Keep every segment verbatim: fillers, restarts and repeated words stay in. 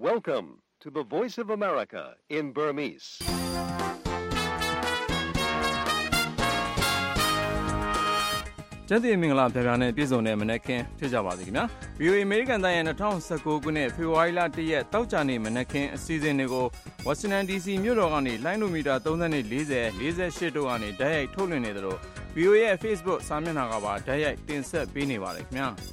Welcome to the Voice of America in Burmese. ။ကျန်းမာမင်္ဂလာပြပြနဲ့ပြည်စုံတဲ့မနက်ခင်းဖြစ်ကြပါစေခင်ဗျာ။ ဗီအိုအေ American တိုင်းရဲ့၂၀၁၉ခုနှစ်ဖေဖော်ဝါရီလ၁ရက်တောက်ကြနေ့မနက်ခင်းအစီအစဉ်တွေကို Washington ဒီ စီ မြို့တော်ကနေလိုင်းလိုမီတာ၃၄၀ ၄၈တို့ကနေဓာတ်ရိုက်ထုတ်လွှင့်နေသလို ဗီအိုအေ ရဲ့ Facebook စာမျက်နှာကပါဓာတ်ရိုက်တင်ဆက်ပေးနေပါတယ်ခင်ဗျာ။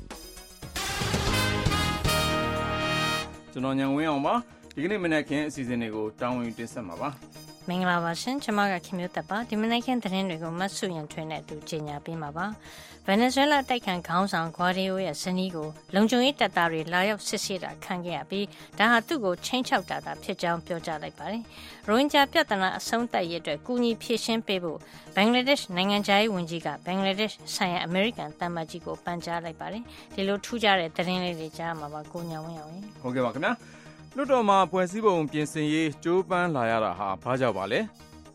ကျွန်တော်ညံဝင်းအောင်ပါ။ဒီကနေ့မနက်ခင်းအစီအစဉ်တွေကိုတာဝန်ယူတင်ဆက်မှာပါ။မင်္ဂလာပါရှင်ကျွန်မကခင်မျိုးသက်ပါဒီမနေ့ကသတင်းတွေကိုမတ်စုရင်ထွင်းနဲ့အတူကြီးညာပေးမှာပါဗင်နီဇွဲလားတိုက်ခိုက်ခေါင်းဆောင်ဂွာဒီယိုရဲ့ဇနီးကိုလုံခြုံရေးတပ်သားတွေလာရောက်စစ်ဆေးတာခံခဲ့ရပြီးဒါဟာသူ့ကိုချင်းချောက်တာတာဖြစ်ကြောင်းပြောကြားလိုက်ပါတယ်ရိုဟင်ဂျာပြဿနာအဆုံးသတ်ရေးအတွက်ကူညီဖြည့်ရှင်းပေးဖို့ဘင်္ဂလားဒေ့ရှ်နိုင်ငံသားရေးဝန်ကြီးကဘင်္ဂလားဒေ့ရှ်ဆိုင်ရာအမေရိကန်တမ္မကြီးကိုပန်ကြားလိုက်ပါတယ်ဒီလိုထူးခြားတဲ့သတင်းလေးတွေကြားမှာပါကိုညာဝင်းအောင်ဟုတ်ကဲ့ပါခင်ဗျာလွတ်တော်မှာဖွဲ့စည်းပုံပြင်ဆင်ရေးကြိုးပမ်းလာရတာဟာဘာကြောင့်ပါလဲ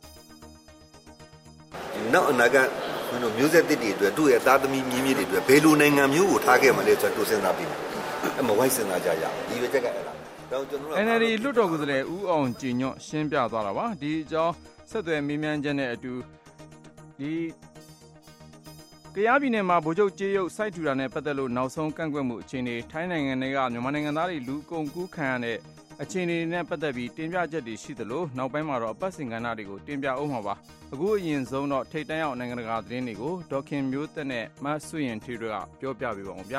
နောက်အနာဂတ်မျိုးဆက်သစ်တွေအတွက်သူ့ရဲ့သားသမီးမြင်းမြစ်တွေအတွက်ဘယ်လိုနိုင်ငံမျိုးကိုထားခဲ့မလဲဆိုတော့စဉ်းစားပြီးအမဝိုင်းစဉ်းစားကြရအောင်ဒီပဲချက်ကအဲ့ဒါတော့ကျွန်တော်တို့အန် အယ် ဒီ လွတ်တော်ကိုယ်စားလှယ်ဦးအောင်ကြည်ညွန့်ရှင်းပြသွားတာပါဒီအကြောင်းဆက်သွယ်မေးမြန်းချက်နဲ့အတူဒီကယားပြည်နယ်မှာဗိုလ်ချုပ်ကြေးရုပ်စိုက်ထူတာနဲ့ပတ်သက်လို့နောက်ဆုံးကန့်ကွက်မှုအခြေအနေထိုင်းနိုင်ငံတွေကမြန်မာနိုင်ငံသားတွေလူကုန်ကူးခံရတဲ့အခြေအနေနဲ့ပတ်သက်ပြီးတင်ပြချက်တွေရှိသလိုနောက်ပိုင်းမှာတော့အပတ်စဉ်ကဏ္ဍတွေကိုတင်ပြအောင်မှာပါအခုအရင်ဆုံးတော့ထိပ်တန်းရောက်နိုင်ငံတကာသတင်းတွေကိုဒေါက်ခင်မျိုးသက်နဲ့မဆွေရင်ထီတို့ကပြောပြပေးပါအောင်ဗျာ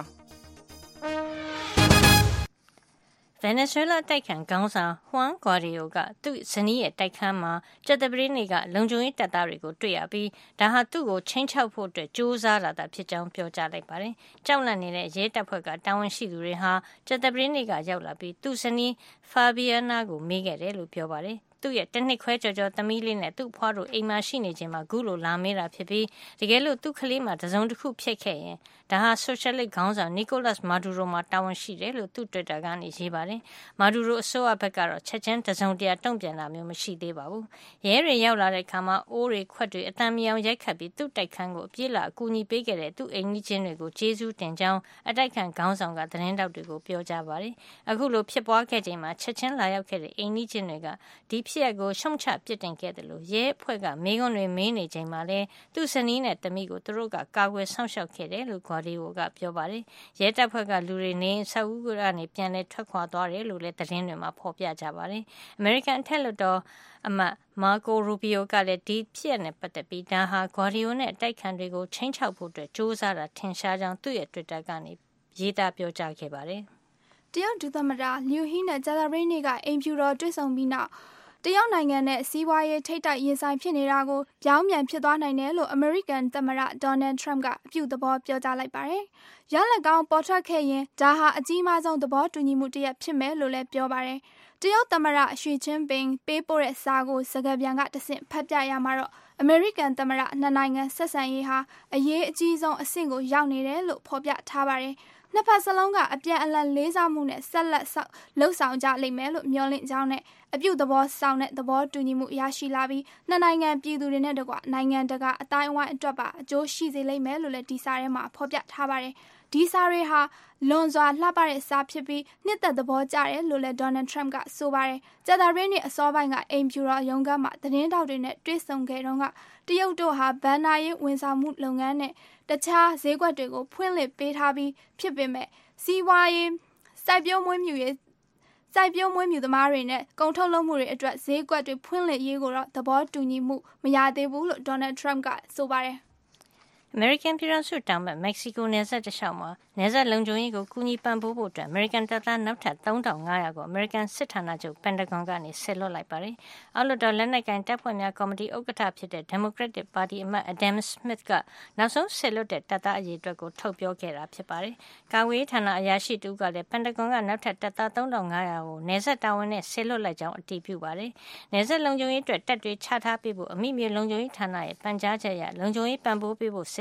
ဗင်နီဇွဲလားတိုက်ခိုက်ခေါင်းဆောင်ဟွမ်ဂွာဒီယိုကသူ့ဇနီးရဲ့တိုက်ခန်းမှာကျက်တပရင်းတွေကလုံခြုံရေးတပ်သားတွေကိုတွေ့ရပြီးဒါဟာသူ့ကိုချင်းချောက်ဖို့အတွက်ကြိုးစားလာတာဖြစ်ကြောင်းပြောကြားလိုက်ပါတယ်။ကြောက်လန့်နေတဲ့ရဲတပ်ဖွဲ့ကတာဝန်ရှိသူတွေဟာကျက်တပရင်းတွေကရောက်လာပြီးသူ့ဇနီးဖာဘီယာနာကိုမေးခဲ့တယ်လို့ပြောပါတယ်။သူ့ရဲ့တနစ်ခွဲကြော်ကြော်သမီးလေးနဲ့သူ့ဖွားတို့အိမ်မှာရှိနေခြင်းမှာဂုလိုလာမေးတာဖြစ်ပြီးတကယ်လို့သူ့ကလေးမှာတစုံတစ်ခုဖြစ်ခဲ့ရင်ဒါဟာဆိုရှယ်လစ်ခေါင်းဆောင်နီကိုလတ်မာဒူရိုမှာတာဝန်ရှိတယ်လို့သူ့ Twitter ကနေရေးပါတယ်။မာဒူရိုအစိုးရဘက်ကတော့ချက်ချင်းတစုံတရာတုံ့ပြန်တာမျိုးမရှိသေးပါဘူး။ရဲတွေရောက်လာတဲ့အခါမှာအိုးတွေခွက်တွေအတန်မြောင်ရိုက်ခတ်ပြီးသူ့တိုက်ခန်းကိုအပြေးလာအကူအညီပေးခဲ့တဲ့သူ့အိမ်ကြီးချင်းတွေကိုကျေးဇူးတင်ကြောင်းအတိုက်ခံခေါင်းဆောင်ကသတင်းတောက်တွေကိုပြောကြားပါတယ်။အခုလိုဖြစ်ပွားခဲ့ချိန်မှာချက်ချင်းလာရောက်ခဲ့တဲ့အိမ်ကြီးချင်းတွေကဒီဖြစ်ရပ်ကိုရှုံချပြစ်တင်ခဲ့တယ်လို့ရဲအဖွဲ့ကမေးခွန်းတွေမေးနေချိန်မှာလဲသူ့ဇနီးနဲ့တမိကိုသူတို့ကကာကွယ်ဆောင်ရှောက်ခဲ့တယ်လို့ဂွာဒီယိုကပြောပါတယ်။ရဲတပ်ဖွဲ့ကလူတွေနေဆောက်ဦးကနေပြန်လဲထွက်ခွာသွားတယ်လို့လည်းသတင်းတွေမှာဖော်ပြကြပါတယ်။ American အထက်လွှတ်တော်အမတ်မာကိုရူဘီယိုကလည်းဒီဖြစ်ရပ်နဲ့ပတ်သက်ပြီးဒါဟာဂွာဒီယိုနဲ့အတိုက်ခံတွေကိုချင်းချောက်ဖို့အတွက်စ조사တာထင်ရှားကြောင်းသူ့ရဲ့ Twitter ကနေရေးသားပြောကြားခဲ့ပါတယ်။တရုတ်ဒုသမ္မတလျူဟီနဲ့ဂျာသာရိနေကအိမ်ဖြူတော်တွေ့ဆုံပြီးနောက်တရုတ်နိုင်ငံနဲ့စီးပွားရေးထိပ်တိုက်ရင်ဆိုင်ဖြစ်နေတာကိုပြောင်းပြန်ဖြစ်သွားနိုင်တယ်လို့အမေရိကန်သမ္မတဒေါ်နယ်ထရမ့်ကအပြုသဘောပြောကြားလိုက်ပါတယ်။ရလဒ်ကောင်းပေါ်ထွက်ခဲ့ရင်ဒါဟာအကြီးမားဆုံးသဘောတူညီမှုတစ်ရပ်ဖြစ်မယ်လို့လည်းပြောပါတယ်။တရုတ်သမ္မတရှီကျင်းပင်ပေးပို့တဲ့စာကိုစကားပြန်ကတဆင့်ဖတ်ပြရမှာတော့အမေရိကန်သမ္မတနှစ်နိုင်ငံဆက်ဆံရေးဟာအရေးအကြီးဆုံးအဆင့်ကိုရောက်နေတယ်လို့ဖော်ပြထားပါတယ်။နှစ်ဖက်စလုံးကအပြန်အလှန်လေးစားမှုနဲ့ဆက်လက်ဆောက်လှုပ်ဆောင်ကြလိမ့်မယ်လို့မျှော်လင့်ကြောင်းနဲ့အပြုသဘောဆောင်တဲ့သဘောတူညီမှုရရှိလာပြီးနှစ်နိုင်ငံပြည်သူတွေနဲ့တကွနိုင်ငံတကာအတိုင်းအဝိုင်းအတွက်ပါအကျိုးရှိစေလိမ့်မယ်လို့လည်းဒီစာထဲမှာဖော်ပြထားပါတယ်။ဒီစာတွေဟာလွန်စွာလှပတဲ့စာဖြစ်ပြီးနှစ်သက်သဘောကျတယ်လို့လည်းဒေါ်နယ်ထရမ့်ကဆိုပါတယ်။ကြာသပတေးနေ့အစောပိုင်းကအိမ်ဖြူတော်ရုံးခန်းမှာသတင်းတောက်တွေနဲ့တွေ့ဆုံခဲ့တော့ကတရုတ်တို့ဟာဘဏ္ဍာရေးဝန်ဆောင်မှုလုပ်ငန်းနဲ့တခြားဈေးကွက်တွေကိုဖွင့်လှစ်ပေးထားပြီးဖြစ်ပေမဲ့စီးပွားရေးစိုက်ပျိုးမွေးမြူရေးစိုက်ပျိုးမွေးမြူသမားတွေနဲ့ကုန်ထုတ်လုပ်မှုတွေအတွက်ဈေးကွက်တွေဖွင့်လှစ်ရေးကိုတော့သဘောတူညီမှုမရသေးဘူးလို့ဒေါ်နယ်ထရမ့်ကဆိုပါတယ်။ American ပြည်ထောင်စုတောင်ဘက်မက္ကဆီကိုနယ်စပ်တလျှောက်မှာနယ်စပ်လုံခြုံရေးကိုကူညီပံ့ပိုးဖို့အတွက် American တပ်သားနောက်ထပ်သုံးထောင်ငါးရာကို American စစ်ဌာနချုပ်ပန်တဂွန်ကနေဆက်လွတ်လိုက်ပါတယ်။အောက်လွှတ်တော်လက်နက်ကိုင်တပ်ဖွဲ့များကော်မတီဥက္ကဋ္ဌဖြစ်တဲ့ Democratic Party အမတ် Adam Smith ကနောက်ဆုံးဆက်လွတ်တဲ့တပ်သားအရေအတွက်ကိုထုတ်ပြောခဲ့တာဖြစ်ပါတယ်။ကာကွယ်ရေးဌာနအရာရှိတူကလည်းပန်တဂွန်ကနောက်ထပ်တပ်သားသုံးထောင်ငါးရာကိုနယ်စပ်တာဝန်နဲ့ဆက်လွတ်လိုက်ကြောင်းအတည်ပြုပါတယ်။နယ်စပ်လုံခြုံရေးအတွက်တပ်တွေချထားပေးဖို့အမိမြေလုံခြုံရေးဌာနရဲ့ပန်ကြားချက်အရလုံခြုံရေးပံ့ပိုးပေးဖို့ဆက်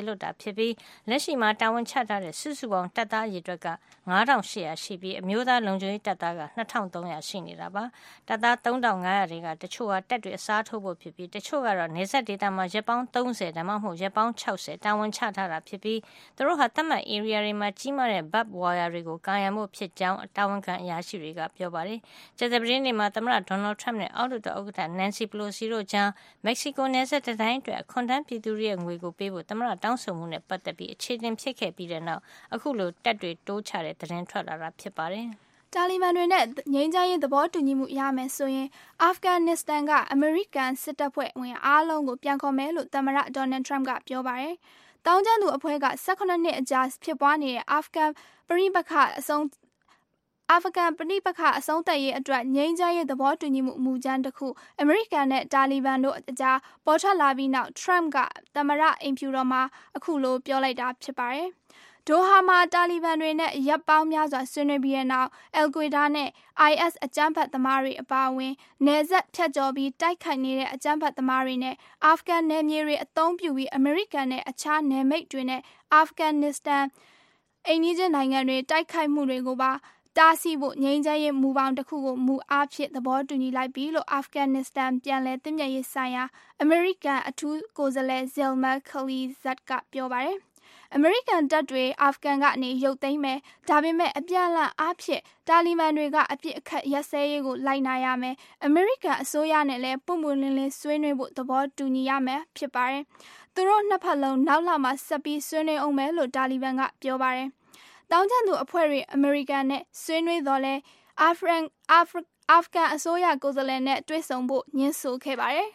လွတ်တာဖြစ်ပြီးလက်ရှိမှာတာဝန်ချထားတဲ့စုစုပေါင်းတပ်သားအရေအတွက်ကငါးထောင်ရှစ်ရာရှိပြီးအမျိုးသားလုံခြုံရေးတပ်သားကနှစ်ထောင်သုံးရာရှိနေတာပါတပ်သားသုံးထောင်ငါးရာတွေကတချို့ဟာတပ်တွေအစားထိုးဖို့ဖြစ်ပြီးတချို့ကတော့နေဆက်ဒေသမှာရက်ပေါင်းသုံးဆယ်ဒါမှမဟုတ်ရက်ပေါင်းခြောက်ဆယ်တာဝန်ချထားတာဖြစ်ပြီးသူတို့ဟာသတ်မှတ် area တွေမှာကြီးမားတဲ့ barbed wire တွေကိုကာယံမှုဖြစ်ကြောင်းတာဝန်ခံအရာရှိတွေကပြောပါတယ်ကျတဲ့ပြည်နယ်မှာသမ္မတဒေါ်နယ်ထရမ့်နဲ့အောက်လွှတ်တော်ဥက္ကဋ္ဌနန်စီပလိုစီတို့ကြားမက္ကဆီကိုနယ်စပ်တိုင်းအတွက်အခွန်ထမ်းပြည်သူတွေရဲ့ငွေကိုပေးဖို့သမ္မတတောင်းဆိုမှုနဲ့ပတ်သက်ပြီးအခြေတင်ဖြစ်ခဲ့ပြီးတဲ့နောက်အခုလိုတပ်တွေတိုးချတဲ့သတင်းထွက်လာတာဖြစ်ပါတယ်တာလီဘန်တွေနဲ့ငြိမ်းချမ်းရေးသဘောတူညီမှုရမယ်ဆိုရင်အာဖဂန်နစ္စတန်ကအမေရိကန်စစ်တပ်ဖွဲ့ဝင်အားလုံးကိုပြန်ခေါ်မယ်လို့သမ္မတဒေါ်နယ်ထရမ့်ကပြောပါတယ်။တောင်းကျမ်းသူအဖွဲ့က၁၈နှစ်အကြာဖြစ်ပွားနေတဲ့အာဖဂန်ပြည်ပခအဆုံးအာဖဂန်ပြည်ပခအဆုံးသတ်ရေးအတွက်ငြိမ်းချမ်းရေးသဘောတူညီမှုမူကြမ်းတစ်ခုအမေရိကန်နဲ့တာလီဘန်တို့အကြားပေါ်ထွက်လာပြီးနောက်ထရမ့်ကသမ္မတအိမ်ဖြူတော်မှာအခုလိုပြောလိုက်တာဖြစ်ပါတယ်။ဒိုဟာမှာတာလီဘန်တွေနဲ့ရပ်ပေါင်းများစွာဆွေးနွေးပြီးတဲ့နောက်အယ်ကွေဒါနဲ့ အိုင်အက်စ် အကြမ်းဖက်သမားတွေအပါအဝင်နယ်စပ်ဖြတ်ကျော်ပြီးတိုက်ခိုက်နေတဲ့အကြမ်းဖက်သမားတွေနဲ့အာဖဂန်နယ်မြေတွေအသုံးပြုပြီးအမေရိကန်နဲ့အခြားနယ်မိတ်တွေနဲ့အာဖဂန်နစ္စတန်အိမ်နီးချင်းနိုင်ငံတွေတိုက်ခိုက်မှုတွေကိုပါတားဆီးဖို့ငြိမ်းချမ်းရေးမူပေါင်းတစ်ခုကိုမူအားဖြင့်သဘောတူညီလိုက်ပြီလို့အာဖဂန်နစ္စတန်ပြန်လည်သင့်မြတ်ရေးဆိုင်ရာအမေရိကန်အထူးကိုယ်စားလှယ်ဇယ်မာခလီဇတ်ကပြောပါတယ်အမေရိကန်တပ်တွေအာဖဂန်ကနေရုပ်သိမ်းမယ်ဒါပေမဲ့အပြန်အလှန်အားဖြင့်တာလီဘန်တွေကအပြစ်အခတ်ရက်စဲရေးကိုလိုက်နာရမယ်အမေရိကန်အစိုးရနဲ့လည်းပုံမှန်လင်းလင်းဆွေးနွေးဖို့သဘောတူညီရမယ်ဖြစ်ပါတယ်သူတို့နှစ်ဖက်လုံးနောက်လာမှဆက်ပြီးဆွေးနွေးအောင်မယ်လို့တာလီဘန်ကပြောပါတယ်တောင်းကျမ်းသူအဖွဲ့တွေအမေရိကန်နဲ့ဆွေးနွေးတော့လဲအာဖဂန်အာဖဂန်အစိုးရကိုယ်စားလှယ်နဲ့တွေ့ဆုံဖို့ညှင်းဆိုခဲ့ပါတယ်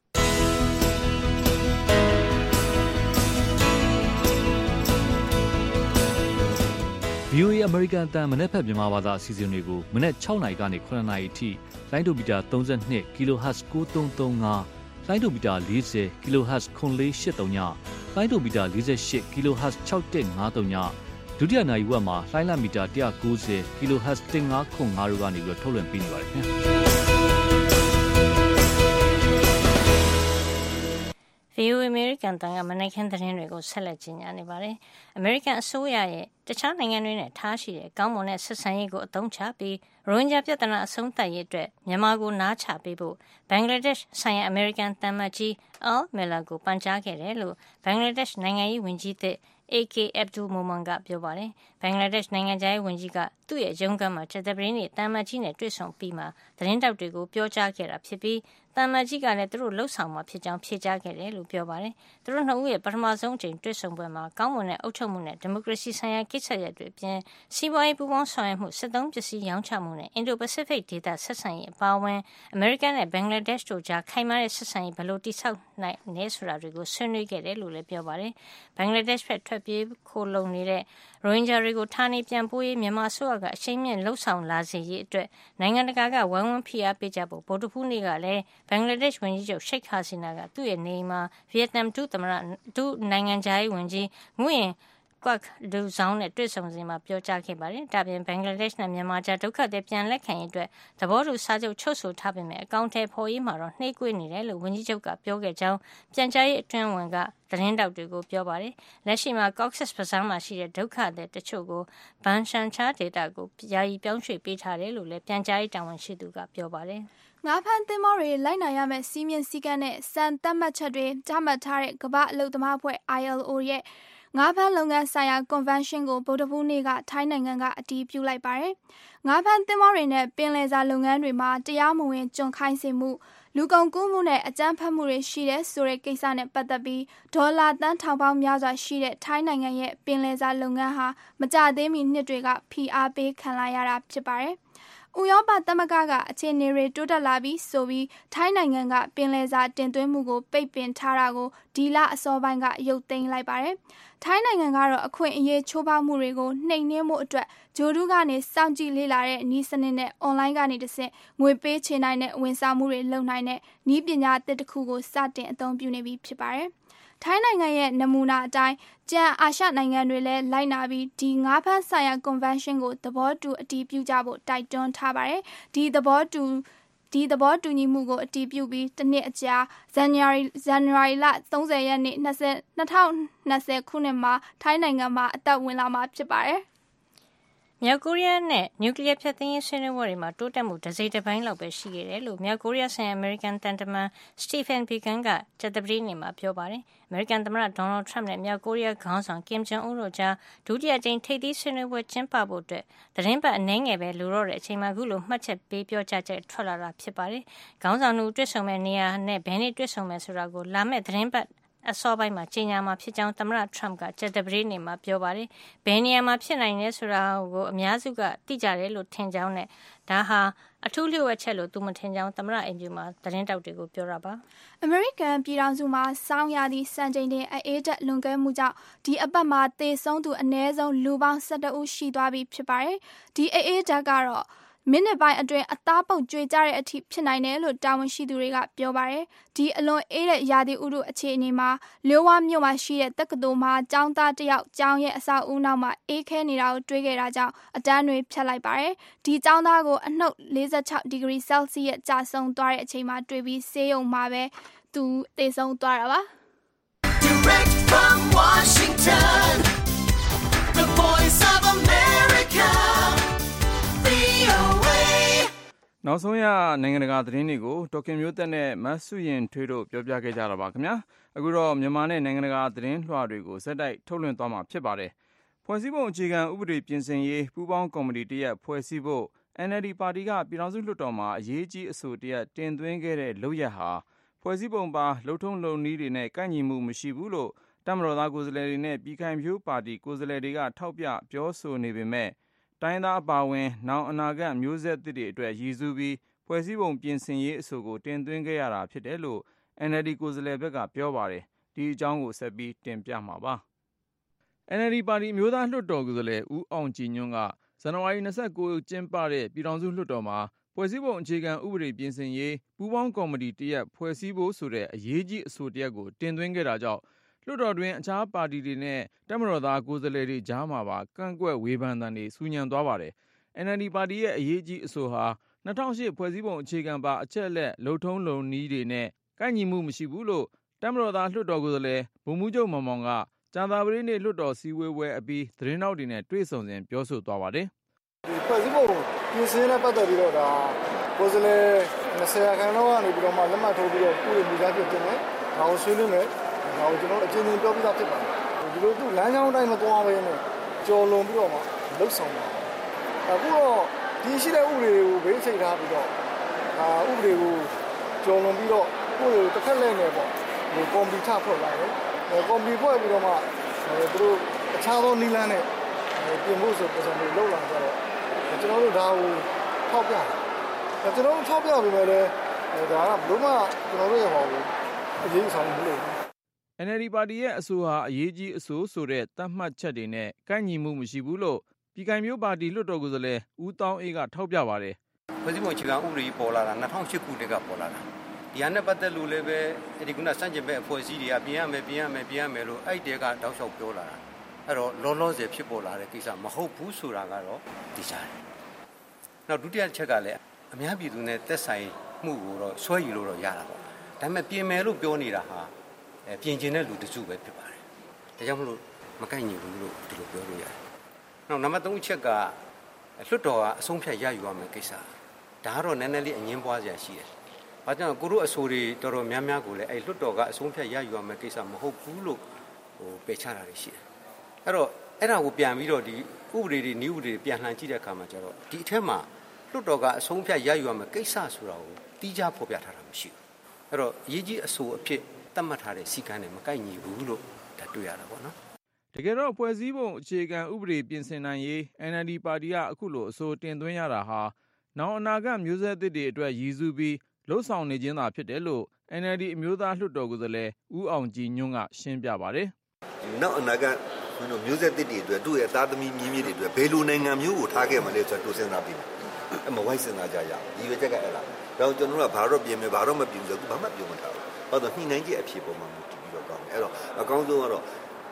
ဗီအိုအေ American အသံမနေ့ဖက်မြန်မာဘာသာအစီအစဉ်တွေကိုမနေ့၆နာရီကနေ၇နာရီအထိလိုင်းဒိုမီတာ၃၂ kHz ၉၃၃၅လိုင်းဒိုမီတာ၄၀ kHz ၇၄၈၃ညလိုင်းဒိုမီတာ၄၈ kHz ၆၁၅၃ညဒုတိယနာရီဝက်မှာလိုင်းလမီတာ၁၉၀ kHz ၁၅၇၅တို့ကနေပြီးထုတ်လွှင့်ပေးနေပါတယ်ခင်ဗျာဗီအိုအေ American တန်ကမနက်ခင်းသတင်းတွေကိုဆက်လက်ကြီးညာနေပါတယ်။ American အစိုးရရဲ့တခြားနိုင်ငံတွေနဲ့ထားရှိတဲ့ကောင်းမွန်တဲ့ဆက်ဆံရေးကိုအသုံးချပြီးရိုဟင်ဂျာပြဿနာအဆုံးသတ်ရေးအတွက်မြန်မာကိုနားချပေးဖို့ဘင်္ဂလားဒေ့ရှ်ဆိုင်ရာ American တန်မတ်ကြီး Al Miller ကိုပန်ကြားခဲ့တယ်လို့ဘင်္ဂလားဒေ့ရှ်နိုင်ငံရေးဝန်ကြီးသစ် A K Abdul Momen ကပြောပါတယ်။ဘင်္ဂလားဒေ့ရှ်နိုင်ငံသားရေးဝန်ကြီးကသူ့ရဲ့ရုံးခန်းမှာချက်တပရင်းနဲ့တန်မတ်ကြီးနဲ့တွေ့ဆုံပြီးမှသတင်းတောက်တွေကိုပြောကြားခဲ့တာဖြစ်ပြီးတန်မတ်ကြီးကလည်းသူတို့လှုပ်ဆောင်မှာဖြစ်ကြောင်းဖြေကြားခဲ့တယ်လို့ပြောပါတယ်။သူတို့နှစ်ဦးရဲ့ပထမဆုံးအကြိမ်တွေ့ဆုံပွဲမှာကောင်းမွန်တဲ့အုပ်ချုပ်မှုနဲ့ဒီမိုကရေစီဆိုင်ရာကိစ္စရပ်တွေအပြင်စီးပွားရေးပူးပေါင်းဆောင်ရွက်မှုစစ်သုံးပစ္စည်းရောင်းချမှုနဲ့အင်ဒိုပစိဖိတ်ဒေသဆက်ဆံရေးအပါအဝင်အမေရိကန်နဲ့ဘင်္ဂလားဒေ့ရှ်တို့ကြားခိုင်မာတဲ့ဆက်ဆံရေးဘယ်လိုတည်ဆောက်နိုင်လဲဆိုတာတွေကိုဆွေးနွေးခဲ့တယ်လို့လည်းပြောပါတယ်။ဘင်္ဂလားဒေ့ရှ်ဘက်ထွက်ပြေးခိုလုံနေတဲ့ရိုဟင်ဂျာတွေကိုဌာနေပြန်ပို့ရေးမြန်မာဆိုအကအရှိန်မြင့်လှုပ်ဆောင်လာစေရေးအတွက်နိုင်ငံတကာကဝိုင်းဝန်းဖိအားပေးကြဖို့ဗိုလ်တဖူးနေ့ကလည်းဘင်္ဂလားဒေ့ရှ်ဝန်ကြီးချုပ်ရှိတ်ဟာစီနာကသူ့ရဲ့နေအိမ်မှာဗီယက်နမ်ဒုသမ္မတဒုနိုင်ငံခြားရေးဝန်ကြီးငွေရင်ကွက်ဒူဆောင်နဲ့တွေ့ဆုံစဉ်မှာပြောကြားခဲ့ပါတယ်။ဒါပြင်ဘင်္ဂလားဒေ့ရှ်နဲ့မြန်မာကြားဒုက္ခတွေပြန်လက်ခံရေးအတွက်သဘောတူစာချုပ်ချုပ်ဆိုထားပေမဲ့အကောင့်ထဲပေါ်ရေးမှာတော့နှိမ့်ကွေးနေတယ်လို့ဝန်ကြီးချုပ်ကပြောခဲ့ကြောင်းပြန်ကြားရေးအတွင်းဝန်ကသတင်းတောက်တွေကိုပြောပါတယ်။လက်ရှိမှာ Cox's Bazar မှာရှိတဲ့ဒုက္ခတွေတချို့ကိုဘန်ရှန်ချာဒေတာကိုယာယီပြောင်းရွှေ့ပေးထားတယ်လို့လည်းပြန်ကြားရေးတာဝန်ရှိသူကပြောပါတယ်။ငါးဖမ်းသင်္ဘောတွေလိုက်နာရမယ့်စီးမြင့်စည်းကမ်းနဲ့စံသတ်မှတ်ချက်တွေကြားမှတ်ထားတဲ့ကမ္ဘာအလုပ်သမားအဖွဲ့ I L O ရဲ့ငါးဖမ်းလုပ်ငန်းဆိုင်ရာကွန်ဗင်းရှင်းကိုဗုဒ္ဓဟူးနေ့ကထိုင်းနိုင်ငံကအတည်ပြုလိုက်ပါတယ်။ငါးဖမ်းသင်္ဘောတွေနဲ့ပင်လယ်စာလုပ်ငန်းတွေမှာတရားမဝင်ကျွန်ခိုင်းစေမှုလူကုန်ကူးမှုနဲ့အကြမ်းဖက်မှုတွေရှိတဲ့ဆိုတဲ့ကိစ္စနဲ့ပတ်သက်ပြီးဒေါ်လာတန်းထောင်ပေါင်းများစွာရှိတဲ့ထိုင်းနိုင်ငံရဲ့ပင်လယ်စာလုပ်ငန်းဟာမကြသေးမီနှစ်တွေကဖိအားပေးခံလာရတာဖြစ်ပါတယ်။ဥရောပသမဂ္ဂကအခြေအနေတွေတိုးတက်လာပြီးဆိုပြီးထိုင်းနိုင်ငံကပင်လယ်စာတင်သွင်းမှုကိုပိတ်ပင်ထားတာကိုဒီလအစောပိုင်းကရုပ်သိမ်းလိုက်ပါတယ်။ထိုင်းနိုင်ငံကတော့အခွင့်အရေးချိုးဖောက်မှုတွေကိုနှိမ်နင်းမှုအတွက်ဂျိုဒူးကနေစောင့်ကြည့်လေ့လာတဲ့နည်းစနစ်နဲ့အွန်လိုင်းကနေတဆင့်ငွေပေးချေနိုင်တဲ့ဝန်ဆောင်မှုတွေလုပ်နိုင်တဲ့နည်းပညာအသစ်တစ်ခုကိုစတင်အသုံးပြုနေပြီဖြစ်ပါတယ်။ထိုင်းနိုင်ငံရဲ့နမူနာအတိုင်းကျန်အာရှနိုင်ငံတွေလည်းလိုက်နာပြီးဒီငါးဖမ်းဆိုင်ရာကွန်ဗင်းရှင်းကိုသဘောတူအတည်ပြုကြဖို့တိုက်တွန်းထားပါတယ်။ဒီသဘောတူဒီသဘောတူညီမှုကိုအတည်ပြုပြီးတစ်နှစ်အကြာဇန်နဝါရီဇန်နဝါရီလသုံးဆယ်ရက်နေ့၂၀၂၀ခုနှစ်မှာထိုင်းနိုင်ငံမှာအသက်ဝင်လာမှာဖြစ်ပါတယ်။မြောက်ကိုရီးယားနဲ့နျူကလ িয়ার ဖျက်သိမ်းရေးဆွေးနွေးပွဲတွေမှာတိုးတက်မှုတစ်စိတ်တစ်ပိုင်းလောက်ပဲရှိခဲ့တယ်လို့မြောက်ကိုရီးယားဆိုင်ရာအမေရိကန်တန်တမန်စတီဖန်ဘီဂန်ကကြာသပတေးနေ့မှာပြောပါတယ်။အမေရိကန်သမ္မတဒေါ်နယ်ထရမ့်နဲ့မြောက်ကိုရီးယားခေါင်းဆောင်ကင်ဂျုံအွန်းတို့ကြားဒုတိယကြိမ်ထိပ်သီးဆွေးနွေးပွဲကျင်းပဖို့အတွက်သတင်းပတ်အနည်းငယ်ပဲလိုတော့တဲ့အချိန်မှာအခုလိုမှတ်ချက်ပေးပြောကြားချက်ထွက်လာတာဖြစ်ပါတယ်။ခေါင်းဆောင်တို့တွေ့ဆုံမဲ့နေရာနဲ့ဘယ်နေ့တွေ့ဆုံမယ်ဆိုတာကိုလာမယ့်သတင်းပတ်အစောပိုင်းမှာကြေညာမှာဖြစ်ကြောင်းသမ္မတထရမ့်ကကြာသပတေးနေ့မှာပြောပါတယ်။ဘယ်နေရာမှာဖြစ်နိုင်လဲဆိုတာကိုအများစုကသိကြတယ်လို့ထင်ကြောင်းနဲ့ဒါဟာအထူးလျှို့ဝှက်ချက်လို့သူမထင်ကြောင်းသမ္မတအိမ်ဖြူမှာသတင်းတောက်တွေကိုပြောတာပါ။အမေရိကန်ပြည်ထောင်စုမှာစောင်းရသည့်စံချိန်တင်အေးတက်လွန်ကဲမှုကြောင့်ဒီအပတ်မှာသေဆုံးသူအနည်းဆုံးလူပေါင်း၁၁ဦးရှိသွားပြီဖြစ်ပါတယ်။ဒီအေးတက်ကတော့မိနစ်ပိုင်းအတွင်းအသားပုတ်ကြွေကြတဲ့အထိဖြစ်နိုင်တယ်လို့တာဝန်ရှိသူတွေကပြောပါတယ်။ဒီအလွန်အေးတဲ့ရာသီဥတုအခြေအနေမှာလျိုးဝါမြို့မှာရှိတဲ့တက္ကသိုလ်မှာကျောင်းသားတယောက်ကျောင်းရဲ့အဆောက်အဦနောက်မှာအေးခဲနေတာကိုတွေးခဲ့တာကြောင့်အတန်းတွေဖြတ်လိုက်ပါတယ်။ဒီကျောင်းသားကိုအနှုတ်၄၆ဒီဂရီဆဲလ်စီယပ်ကျဆင်းသွားတဲ့အချိန်မှာတွေ့ပြီးဆေးရုံမှာပဲသူသေဆုံးသွားတာပါ။ Direct from Washington, the Voice of America. နောက်ဆုံးရနိုင်ငံတကာသတင်းတွေကိုတော်ကင်မျိုးသက်နဲ့မတ်စုရင်ထွေးတို့ပြောပြခဲ့ကြတာပါခင်ဗျာအခုတော့မြန်မာနဲ့နိုင်ငံတကာသတင်းလွှာတွေကိုစက်တိုက်ထုတ်လွှင့်သွားမှာဖြစ်ပါတယ်ဖွဲ့စည်းပုံအခြေခံဥပဒေပြင်ဆင်ရေးပူးပေါင်းကော်မတီတရက်ဖွဲ့စည်းဖို့ အန်အယ်လ်ဒီ ပါတီကပြည်ထောင်စုလွှတ်တော်မှာအရေးကြီးအဆိုတရက်တင်သွင်းခဲ့တဲ့လုပ်ရက်ဟာဖွဲ့စည်းပုံပါလုပ်ထုံးလုပ်နည်းတွေနဲ့ကိုက်ညီမှုမရှိဘူးလို့တပ်မတော်သားကိုယ်စားလှယ်တွေနဲ့ပြည်ခိုင်ဖြိုးပါတီကိုယ်စားလှယ်တွေကထောက်ပြပြောဆိုနေပေမဲ့တိုင်းသားအပါအဝင်နောင်အနာဂတ်မျိုးဆက်သစ်တွေအတွက်ရည်စူးပြီးဖွဲ့စည်းပုံပြင်ဆင်ရေးအဆိုကိုတင်သွင်းခဲ့ရတာဖြစ်တယ်လို့ အန်အယ်လ်ဒီ ကိုယ်စားလှယ်ဘက်ကပြောပါတယ်။ဒီအကြောင်းကိုဆက်ပြီးတင်ပြမှာပါ။ အန်အယ်လ်ဒီ ပါတီမျိုးသားလွှတ်တော်ကိုယ်စားလှယ်ဦးအောင်ကြည်ညွန့်ကဇန်နဝါရီလ၂၉ရက်ကျင်းပတဲ့ပြည်ထောင်စုလွှတ်တော်မှာဖွဲ့စည်းပုံအခြေခံဥပဒေပြင်ဆင်ရေးပူးပေါင်းကော်မတီတရက်ဖွဲ့စည်းဖို့ဆိုတဲ့အရေးကြီးအဆိုတရက်ကိုတင်သွင်းခဲ့တာကြောင့်လွှတ်တော်တွင်အခြားပါတီတွေနဲ့တပ်မတော်သားကိုယ်စားလှယ်တွေကြားမှာပါကန့်ကွက်ဝေဖန်သံတွေဆူညံသွားပါတယ်။ အန်အယ်လ်ဒီ ပါတီရဲ့အရေးကြီးအဆိုဟာ၂၀၀၈ဖွဲ့စည်းပုံအခြေခံပါအချက်အလက်လုပ်ထုံးလုပ်နည်းတွေနဲ့ကိုက်ညီမှုမရှိဘူးလို့တပ်မတော်သားလွှတ်တော်ကိုယ်စားလှယ်ဗိုလ်မှူးချုပ်မောင်မောင်ကကြာသပတေးနေ့လွှတ်တော်စည်းဝေးပွဲအပြီးသတင်းထောက်တွေနဲ့တွေ့ဆုံစဉ်ပြောဆိုသွားပါတယ်။ဒီဖွဲ့စည်းပုံပြင်ဆင်နဲ့ပတ်သက်ပြီးတော့ဒါကိုယ်စားလှယ်၂၀ရာခိုင်နှုန်းကနေပြီးတော့မှလက်မှတ်ထိုးပြီးတော့ပြည်သူ့သားဖြစ်တင်တယ်။ဒါကိုဆွေးနွေးမယ်။ဒါကိုကျွန်တော်အချင်းချင်းပြောပြတာဖြစ်ပါတယ်။ဒီလိုသူလမ်းကြောင်းတိုင်းမသွားဘဲနဲ့ကြော်လွန်ပြီးတော့မှလှုပ်ဆောင်တာ။အခုတော့ဒီရှိတဲ့ဥပဒေကိုဘေးချိတ်ထားပြီးတော့အာဥပဒေကိုကျော်လွန်ပြီးတော့ကိုယ်ကိုတစ်ခက်လဲနေပေါ့ဒီကွန်ပျူတာဖွဲ့လာတယ်။ကွန်ပျူတာဖွဲ့ပြီးတော့မှသူတို့အခြားသောနည်းလမ်းနဲ့ပြင်ဖို့ဆိုပုံစံမျိုးလုပ်လာကြတော့ကျွန်တော်တို့ဒါကိုထောက်ပြတယ်။ကျွန်တော်တို့ထောက်ပြပြီးမှလည်းဒါကဘလို့မှကျွန်တော်တို့ရဲ့ဟောကိုအရေးဆောင်မှုလို့အန်အယ်လ်ဒီ ပါတီရဲ့အဆိုဟာအရေးကြီးအဆိုဆိုတဲ့သတ်မှတ်ချက်တွေနဲ့ကိုက်ညီမှုမရှိဘူးလို့ပြည်ခိုင်ဖြိုးပါတီလွှတ်တော်ကိုယ်စားလှယ်ဦးတောင်းအေးကထောက်ပြပါတယ်။ဖွဲ့စည်းပုံအခြေခံဥပဒေပေါ်လာတာ၂၀၀၈ခုနှစ်ကပေါ်လာတာ။ဒီဟာနဲ့ပတ်သက်လို့လည်းပဲဒီကုနာစန့်ကျင်ဘက်အဖွဲ့အစည်းတွေကပြင်ရမယ်ပြင်ရမယ်ပြင်ရမယ်လို့အဲ့တဲကတောက်လျှောက်ပြောလာတာ။အဲ့တော့လောလောဆယ်ဖြစ်ပေါ်လာတဲ့ကိစ္စမဟုတ်ဘူးဆိုတာကတော့သိကြတယ်။နောက်ဒုတိယချက်ကလည်းအများပြည်သူနဲ့သက်ဆိုင်မှုကိုတော့ဆွဲယူလို့တော့ရတာပေါ့။ဒါပေမဲ့ပြင်မယ်လို့ပြောနေတာဟာပြင်ကျင်တဲ့လူတစုပဲဖြစ်ပါတယ်။ဒါကြောင့်မလို့မကိုက်ညီဘူးလို့ဒီလိုပြောလို့ရတယ်။နောက်နံပါတ်၃ချက်ကလွှတ်တော်ကအဆုံးဖြတ်ရယူရမယ်ကိစ္စဒါကတော့နည်းနည်းလေးအငင်းပွားစရာရှိတယ်။ဘာကြောင့်ကိုတို့အဆိုတွေတော်တော်များများကိုလည်းအဲ့လွှတ်တော်ကအဆုံးဖြတ်ရယူရမယ်ကိစ္စမဟုတ်ဘူးလို့ဟိုပယ်ချတာတွေရှိတယ်။အဲ့တော့အဲ့ဒါကိုပြန်ပြီးတော့ဒီဥပဒေတွေနည်းဥပဒေတွေပြန်လှန်ကြည့်တဲ့အခါမှာကျတော့ဒီအထက်မှာလွှတ်တော်ကအဆုံးဖြတ်ရယူရမယ်ကိစ္စဆိုတာကိုတီးခြားဖော်ပြထားတာမရှိဘူး။အဲ့တော့အရေးကြီးအဆိုအဖြစ်သတ်မှတ်ထားတဲ့စီကံနဲ့မကိုက်ညီဘူးလို့ဒါတွေ့ရတာပေါ့နော်။တကယ်တော့ဖွဲ့စည်းပုံအခြေခံဥပဒေပြင်ဆင်နိုင်ရေး အန်အယ်လ်ဒီ ပါတီကအခုလိုအဆိုတင်သွင်းရတာဟာနောင်အနာဂတ်မျိုးဆက်သစ်တွေအတွက်ရည်စူးပြီးလှုပ်ဆောင်နေခြင်းသာဖြစ်တယ်လို့ အန်အယ်လ်ဒီ အမျိုးသားလွှတ်တော်ကိုယ်စားလှယ်ဦးအောင်ကြည်ညွန့်ကရှင်းပြပါတယ်။နောက်အနာဂတ်မျိုးဆက်သစ်တွေအတွက်သူ့ရဲ့သားသမီးမြင်းမြစ်တွေအတွက်ဘယ်လိုနိုင်ငံမျိုးကိုထားခဲ့မလဲဆိုတော့စဉ်းစားပြီးအမဝိုက်စဉ်းစားကြရအောင်ဒီရွေးချက်ကအဲ့လား။ဒါကြောင့်ကျွန်တော်တို့ကဘာတော့ပြင်မယ်ဘာတော့မပြင်ဘူးဆိုတော့ဘာမှပြောမထားဘူး။ဘာလို့ညှိနှိုင်းချက်အဖြစ်ပေါ်မှာမူတည်ပြီးတော့ကောင်းတယ်။အဲ့တော့အကောင်းဆုံးကတော့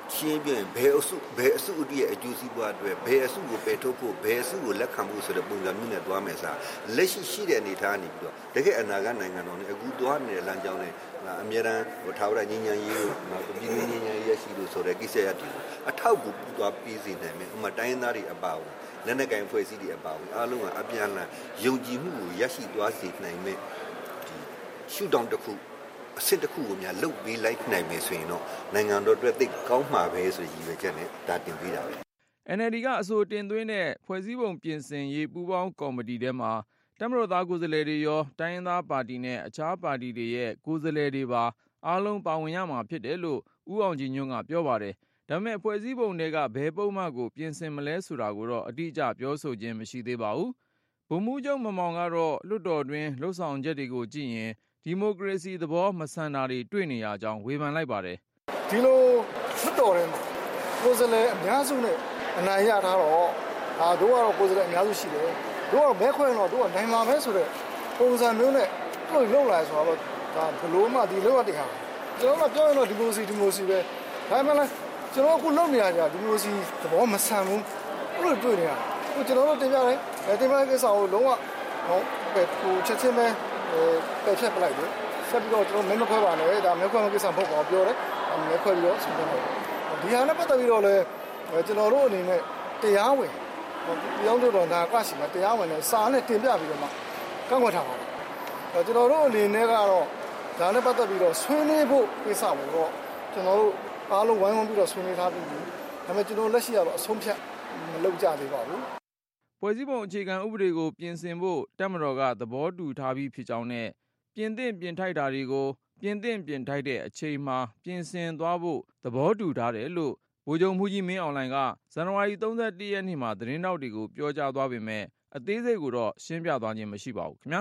ရှင်းပြရင်ဘယ်အစုဘယ်အစုအတည်းရဲ့အကျိုးစီးပွားတွေဘယ်အစုကိုပယ်ထုတ်ဖို့ဘယ်အစုကိုလက်ခံဖို့ဆိုတဲ့ပုံစံမျိုးနဲ့တွားမယ်စားလက်ရှိရှိတဲ့အနေအထားနေပြီးတော့တကယ်အနာဂတ်နိုင်ငံတော်နဲ့အခုတွားနေတဲ့လမ်းကြောင်းနဲ့အများအားဟိုထာဝရငြိမ်းချမ်းရေးကိုနောက်ပြည်တွင်းငြိမ်းချမ်းရေးရရှိလို့ဆိုတဲ့ကိစ္စရပ်တွေကိုအထောက်အကူပြုသွားပြီးစီနိုင်မယ်ဥပမာတိုင်းသားတွေအပါအဝင်လက်နက်ကင်ဖွဲ့စည်းတွေအပါအဝင်အားလုံးကအပြန်အလှန်ယုံကြည်မှုကိုရရှိသွားစေနိုင်မယ်ဒီရှုထောင့်တစ်ခုအစစ်တစ်ခုကိုများလုတ်ပြီးလိုက်နိုင်မယ်ဆိုရင်တော့နိုင်ငံတော်အတွက်သိကောင်းမှာပဲဆိုရည်ရွယ်ချက်နဲ့ဒါတင်ပေးတာပဲအန် အယ် ဒီ ကအဆိုတင်သွင်းတဲ့ဖွဲ့စည်းပုံပြင်ဆင်ရေးပူးပေါင်းကော်မတီထဲမှာတပ်မတော်သားကိုယ်စားလှယ်တွေရောတိုင်းရင်းသားပါတီနဲ့အခြားပါတီတွေရဲ့ကိုယ်စားလှယ်တွေပါအားလုံးပါဝင်ရမှာဖြစ်တယ်လို့ဦးအောင်ကြည်ညွန့်ကပြောပါတယ်။ဒါပေမဲ့ဖွဲ့စည်းပုံတွေကဘယ်ပုံမှန်ကိုပြင်ဆင်မလဲဆိုတာကိုတော့အတိအကျပြောဆိုခြင်းမရှိသေးပါဘူး။ဗိုလ်မှူးချုပ်မမောင်ကတော့လွှတ်တော်တွင်းလှုပ်ဆောင်ချက်တွေကိုကြည့်ရင်ဒီမိုကရေစီသဘောမဆန်တာတွေတွေ့နေရကြောင်းဝေဖန်လိုက်ပါတယ်။ဒီလိုလွှတ်တော်ထဲမှာကိုယ်စားလှယ်အများစုနဲ့အနိုင်ရထားတော့ဒါတို့ကတော့ကိုယ်စားလှယ်အများစုရှိတယ်။တို့ကတော့မဲခွဲတော့တို့ကနိုင်မှာပဲဆိုတဲ့ပုံစံမျိုးနဲ့တို့လုံလာဆိုတော့ဒါဘလို့မှဒီလောက်တည်းဟာကျွန်တော်ကပြောရင်တော့ဒီမိုစီဒီမိုစီပဲဒါမှလည်းကျွန်တော်အခုလုံနေရကြဒီမိုစီသဘောမဆန်ဘူးအဲ့လိုတွေ့နေရအခုကျွန်တော်တို့တင်ပြတယ်အဲတင်ပြတဲ့ကိစ္စကိုလုံးဝဟောပဲဟိုချက်ချင်းပဲပယ်ဖြတ်ပလိုက်တယ်ဆက်ပြီးတော့ကျွန်တော်မဲမခွဲပါနဲ့ဒါမဲခွဲမကိစ္စမဟုတ်ပါဘူးပြောတယ်မဲခွဲပြီးတော့ဆုံးဖြတ်တယ်ဒီဟာနဲ့ပတ်သက်ပြီးတော့လည်းကျွန်တော်တို့အနေနဲ့တရားဝင်ပြောင်းတော့ဒါကရှိမှတရားဝင်နဲ့စာနဲ့တင်ပြပြီးတော့မှကန့်ကွက်ထားပါတယ်ကျွန်တော်တို့အနေနဲ့ကတော့ဒါနဲ့ပတ်သက်ပြီးတော့ဆွေးနွေးဖို့ကိစ္စကိုတော့ကျွန်တော်တို့အားလုံးဝိုင်းဝန်းပြီးတော့ဆွေးနွေးထားပြီးပြီဒါပေမဲ့ကျွန်တော်လက်ရှိကတော့အဆုံးဖြတ်မလုပ်ကြသေးပါဘူးဖွဲ့စည်းပုံအခြေခံဥပဒေကိုပြင်ဆင်ဖို့တပ်မတော်ကသဘောတူထားပြီးဖြစ်ကြောင်းနဲ့ပြင်သင့်ပြင်ထိုက်တာတွေကိုပြင်သင့်ပြင်ထိုက်တဲ့အချိန်မှာပြင်ဆင်သွားဖို့သဘောတူထားတယ်လို့ဗိုလ်ချုပ်မှူးကြီးမင်းအောင်လှိုင်ကဇန်နဝါရီလ ၃၁ ရက်နေ့မှာသတင်းတောက်တွေကိုပြောကြားသွားပေမဲ့အသေးစိတ်ကိုတော့ရှင်းပြသွားခြင်းမရှိပါဘူးခင်ဗျာ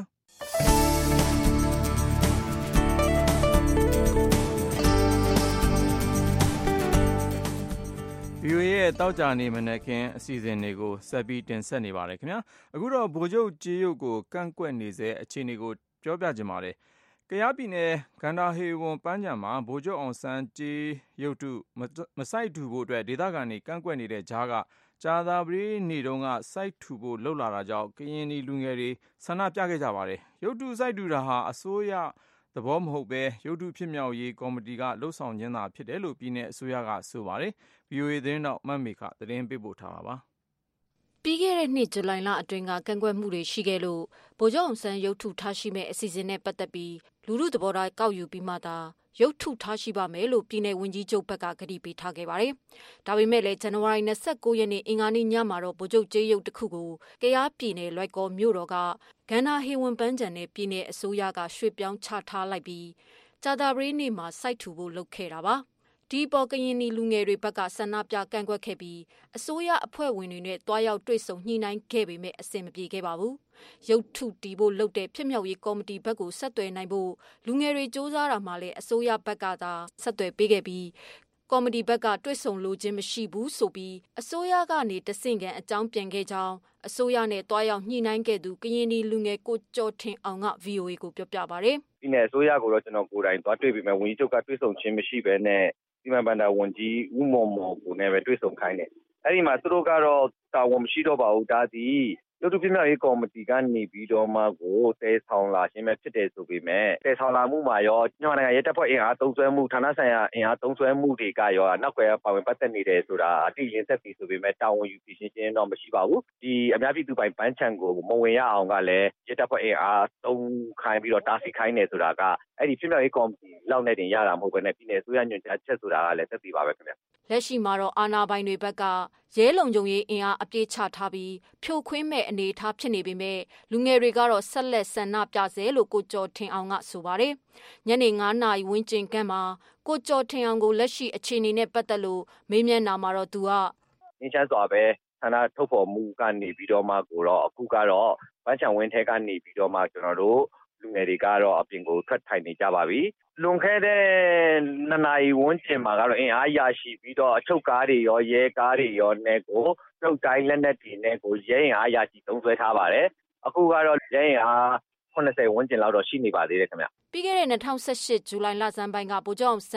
ဗီအိုအေရဲ့တောက်ကြနေမနက်ခင်းအစီအစဉ်တွေကိုဆက်ပြီးတင်ဆက်နေပါတယ်ခင်ဗျာအခုတော့ဗိုလ်ချုပ်ကြေးရုပ်ကိုကန့်ကွက်နေစေအခြေအနေကိုပြောပြခြင်းပါတယ်ကယားပြည်နယ်ဂန္ဓာဟေဝန်ပန်းခြံမှာဗိုလ်ချုပ်အောင်ဆန်းကြေးရုပ်တုမစိုက်ထူဖို့အတွက်ဒေသခံတွေကန့်ကွက်နေတဲ့ကြားကကြာသပတေးနေ့တုန်းကစိုက်ထူဖို့လှုပ်လာတာကြောင့်ကရင်လူငယ်တွေဆန္ဒပြခဲ့ကြပါတယ်ရုပ်တုစိုက်ထူတာဟာအစိုးရသဘောမဟုတ်ပဲရုပ်တုဖြစ်မြောက်ရေးကော်မတီကလှုပ်ဆောင်ခြင်းသာဖြစ်တယ်လို့ပြည်내အစိုးရကဆိုပါတယ်။ ဗီအိုအေသတင်းတောက်မတ်မေခသတင်းပေးပို့ထားတာပါ။ပြီးခဲ့တဲ့နှစ်ဇူလိုင်လအတွင်းကကန့်ကွက်မှုတွေရှိခဲ့လို့ဗိုလ်ချုပ်အောင်ဆန်းရုပ်ထုထားရှိမဲ့အစီအစဉ်နဲ့ပတ်သက်ပြီးလူမှုသဘောထားကောက်ယူပြီးမှသာရုပ်ထုထားရှိပါမယ်လို့ပြည်내ဝန်ကြီးချုပ်ဘက်ကကတိပေးထားခဲ့ပါတယ်။ဒါပေမဲ့လည်းဇန်နဝါရီလ ၂၉ ရက်နေ့အင်္ဂါနေ့ညမှာတော့ဗိုလ်ချုပ်ကြေးရုပ်တစ်ခုကိုကယားပြည်နယ်လွိုက်ကော်မြို့တော်ကဂန္ဓာဟေဝန်ပန်းခြံနဲ့ပြည်내အစိုးရကရွှေ့ပြောင်းချထားလိုက်ပြီးကြာသပတေးနေ့မှာစိုက်ထူဖို့လုပ်ခဲ့တာပါ။ဒီပေါ်ကရင်လူငယ်တွေဘက်ကဆန္ဒပြကန့်ကွက်ခဲ့ပြီးအစိုးရအဖွဲ့ဝင်တွေနဲ့တွားရောက်တွေ့ဆုံညှိနှိုင်းခဲ့ပေမဲ့အဆင်မပြေခဲ့ပါဘူး။ရုပ်ထုတီးဖို့လုပ်တဲ့ဖြစ်မြောက်ရေးကော်မတီဘက်ကိုဆက်သွယ်နိုင်ဖို့လူငယ်တွေစ조사တာမှလည်းအစိုးရဘက်ကသာဆက်သွယ်ပေးခဲ့ပြီးကော်မတီဘက်ကတွေ့ဆုံလိုခြင်းမရှိဘူးဆိုပြီးအစိုးရကနေတဆင့်ကန်အကြောင်းပြန်ခဲ့ကြောင်းအစိုးရနဲ့တွားရောက်ညှိနှိုင်းခဲ့သူကရင်လူငယ်ကိုကျော်ထင်အောင်က ဗွီအိုအေ ကိုပြောပြပါဗျ။ဒီနေ့အစိုးရကိုတော့ကျွန်တော်ကိုယ်တိုင်တွားတွေ့ပြီးမှဝန်ကြီးချုပ်ကတွေ့ဆုံခြင်းမရှိဘဲနဲ့စီမံဘဏ္ဍာဝန်ကြီးဦးမော်မော်ကိုလည်းပဲတွေ့ဆုံခိုင်းတယ်။အဲ့ဒီမှာသူတို့ကတော့တာဝန်မရှိတော့ပါဘူးဒါသည်ရုပ်ထုပြမြောက်ရေးကော်မတီကနေပြီးတော့မှကိုတဲဆောင်လာခြင်းပဲဖြစ်တယ်ဆိုပေမဲ့တဲဆောင်လာမှုမှာရောညနိုင်ငံရဲတပ်ဖွဲ့အင်အားသုံးစွဲမှုဌာနဆိုင်ရာအင်အားသုံးစွဲမှုတွေကရောနောက်ကွယ်ပါဝင်ပတ်သက်နေတယ်ဆိုတာအတိအလင်းသက်ပြီးဆိုပေမဲ့တာဝန်ယူပြီးရှင်းရှင်းတော့မရှိပါဘူးဒီအများပြည်သူပိုင်ပန်းချံကိုမဝင်ရအောင်ကလည်းရဲတပ်ဖွဲ့အင်အားသုံးခိုင်းပြီးတော့တားဆီးခိုင်းနေဆိုတာကအဲ့ဒီပြမြောက်ရေးကော်မတီလောက်နဲ့တင်ရတာမဟုတ်ဘဲနဲ့ပြည်내အစိုးရညွှန်ကြားချက်ဆိုတာကလည်းသက်ပြီးပါပဲခင်ဗျလက်ရှိမှာတော့အာဏာပိုင်တွေဘက်ကရဲလုံခြုံရေးအင်အားအပြည့်ချထားပြီးဖြိုခွင်းမဲ့အနေအထားဖြစ်နေပေမဲ့လူငယ်တွေကတော့ဆက်လက်ဆန္ဒပြစေလို့ကိုကျော်ထင်အောင်ကဆိုပါတယ်။ညနေငါးနာရီဝန်းကျင်ကမှာကိုကျော်ထင်အောင်ကိုလက်ရှိအခြေအနေနဲ့ပတ်သက်လို့မေးမြန်းတာမှာတော့သူကငင်းချမ်းစွာပဲဆန္ဒထုတ်ဖော်မှုကနေပြီးတော့မှကိုတော့အခုကတော့ပန်းချံဝင်းထဲကနေပြီးတော့မှကျွန်တော်တို့လူငယ်တွေကတော့အပြင်ကိုထွက်ထိုင်နေကြပါပြီလွန်ခဲ့တဲ့နှစ်နာရီဝန်းကျင်မှာကတော့အင်အားရရှိပြီးတော့အချုပ်ကားတွေရောရဲကားတွေရောနဲ့ကိုပြုတ်တိုင်းလက်နက်တွေနဲ့ကိုရဲအင်အားရရှိသုံးစွဲထားပါတယ်အခုကတော့ရဲအင်အားခုနှစ်ဆယ်ဝန်းကျင်လောက်တော့ရှိနေပါသေးတယ်ခင်ဗျပြီးခဲ့တဲ့၂၀၁၈ဇူလိုင်လဆန်းပိုင်းကဗိုလ်ချုပ်အောင်ဆန်းရဲ့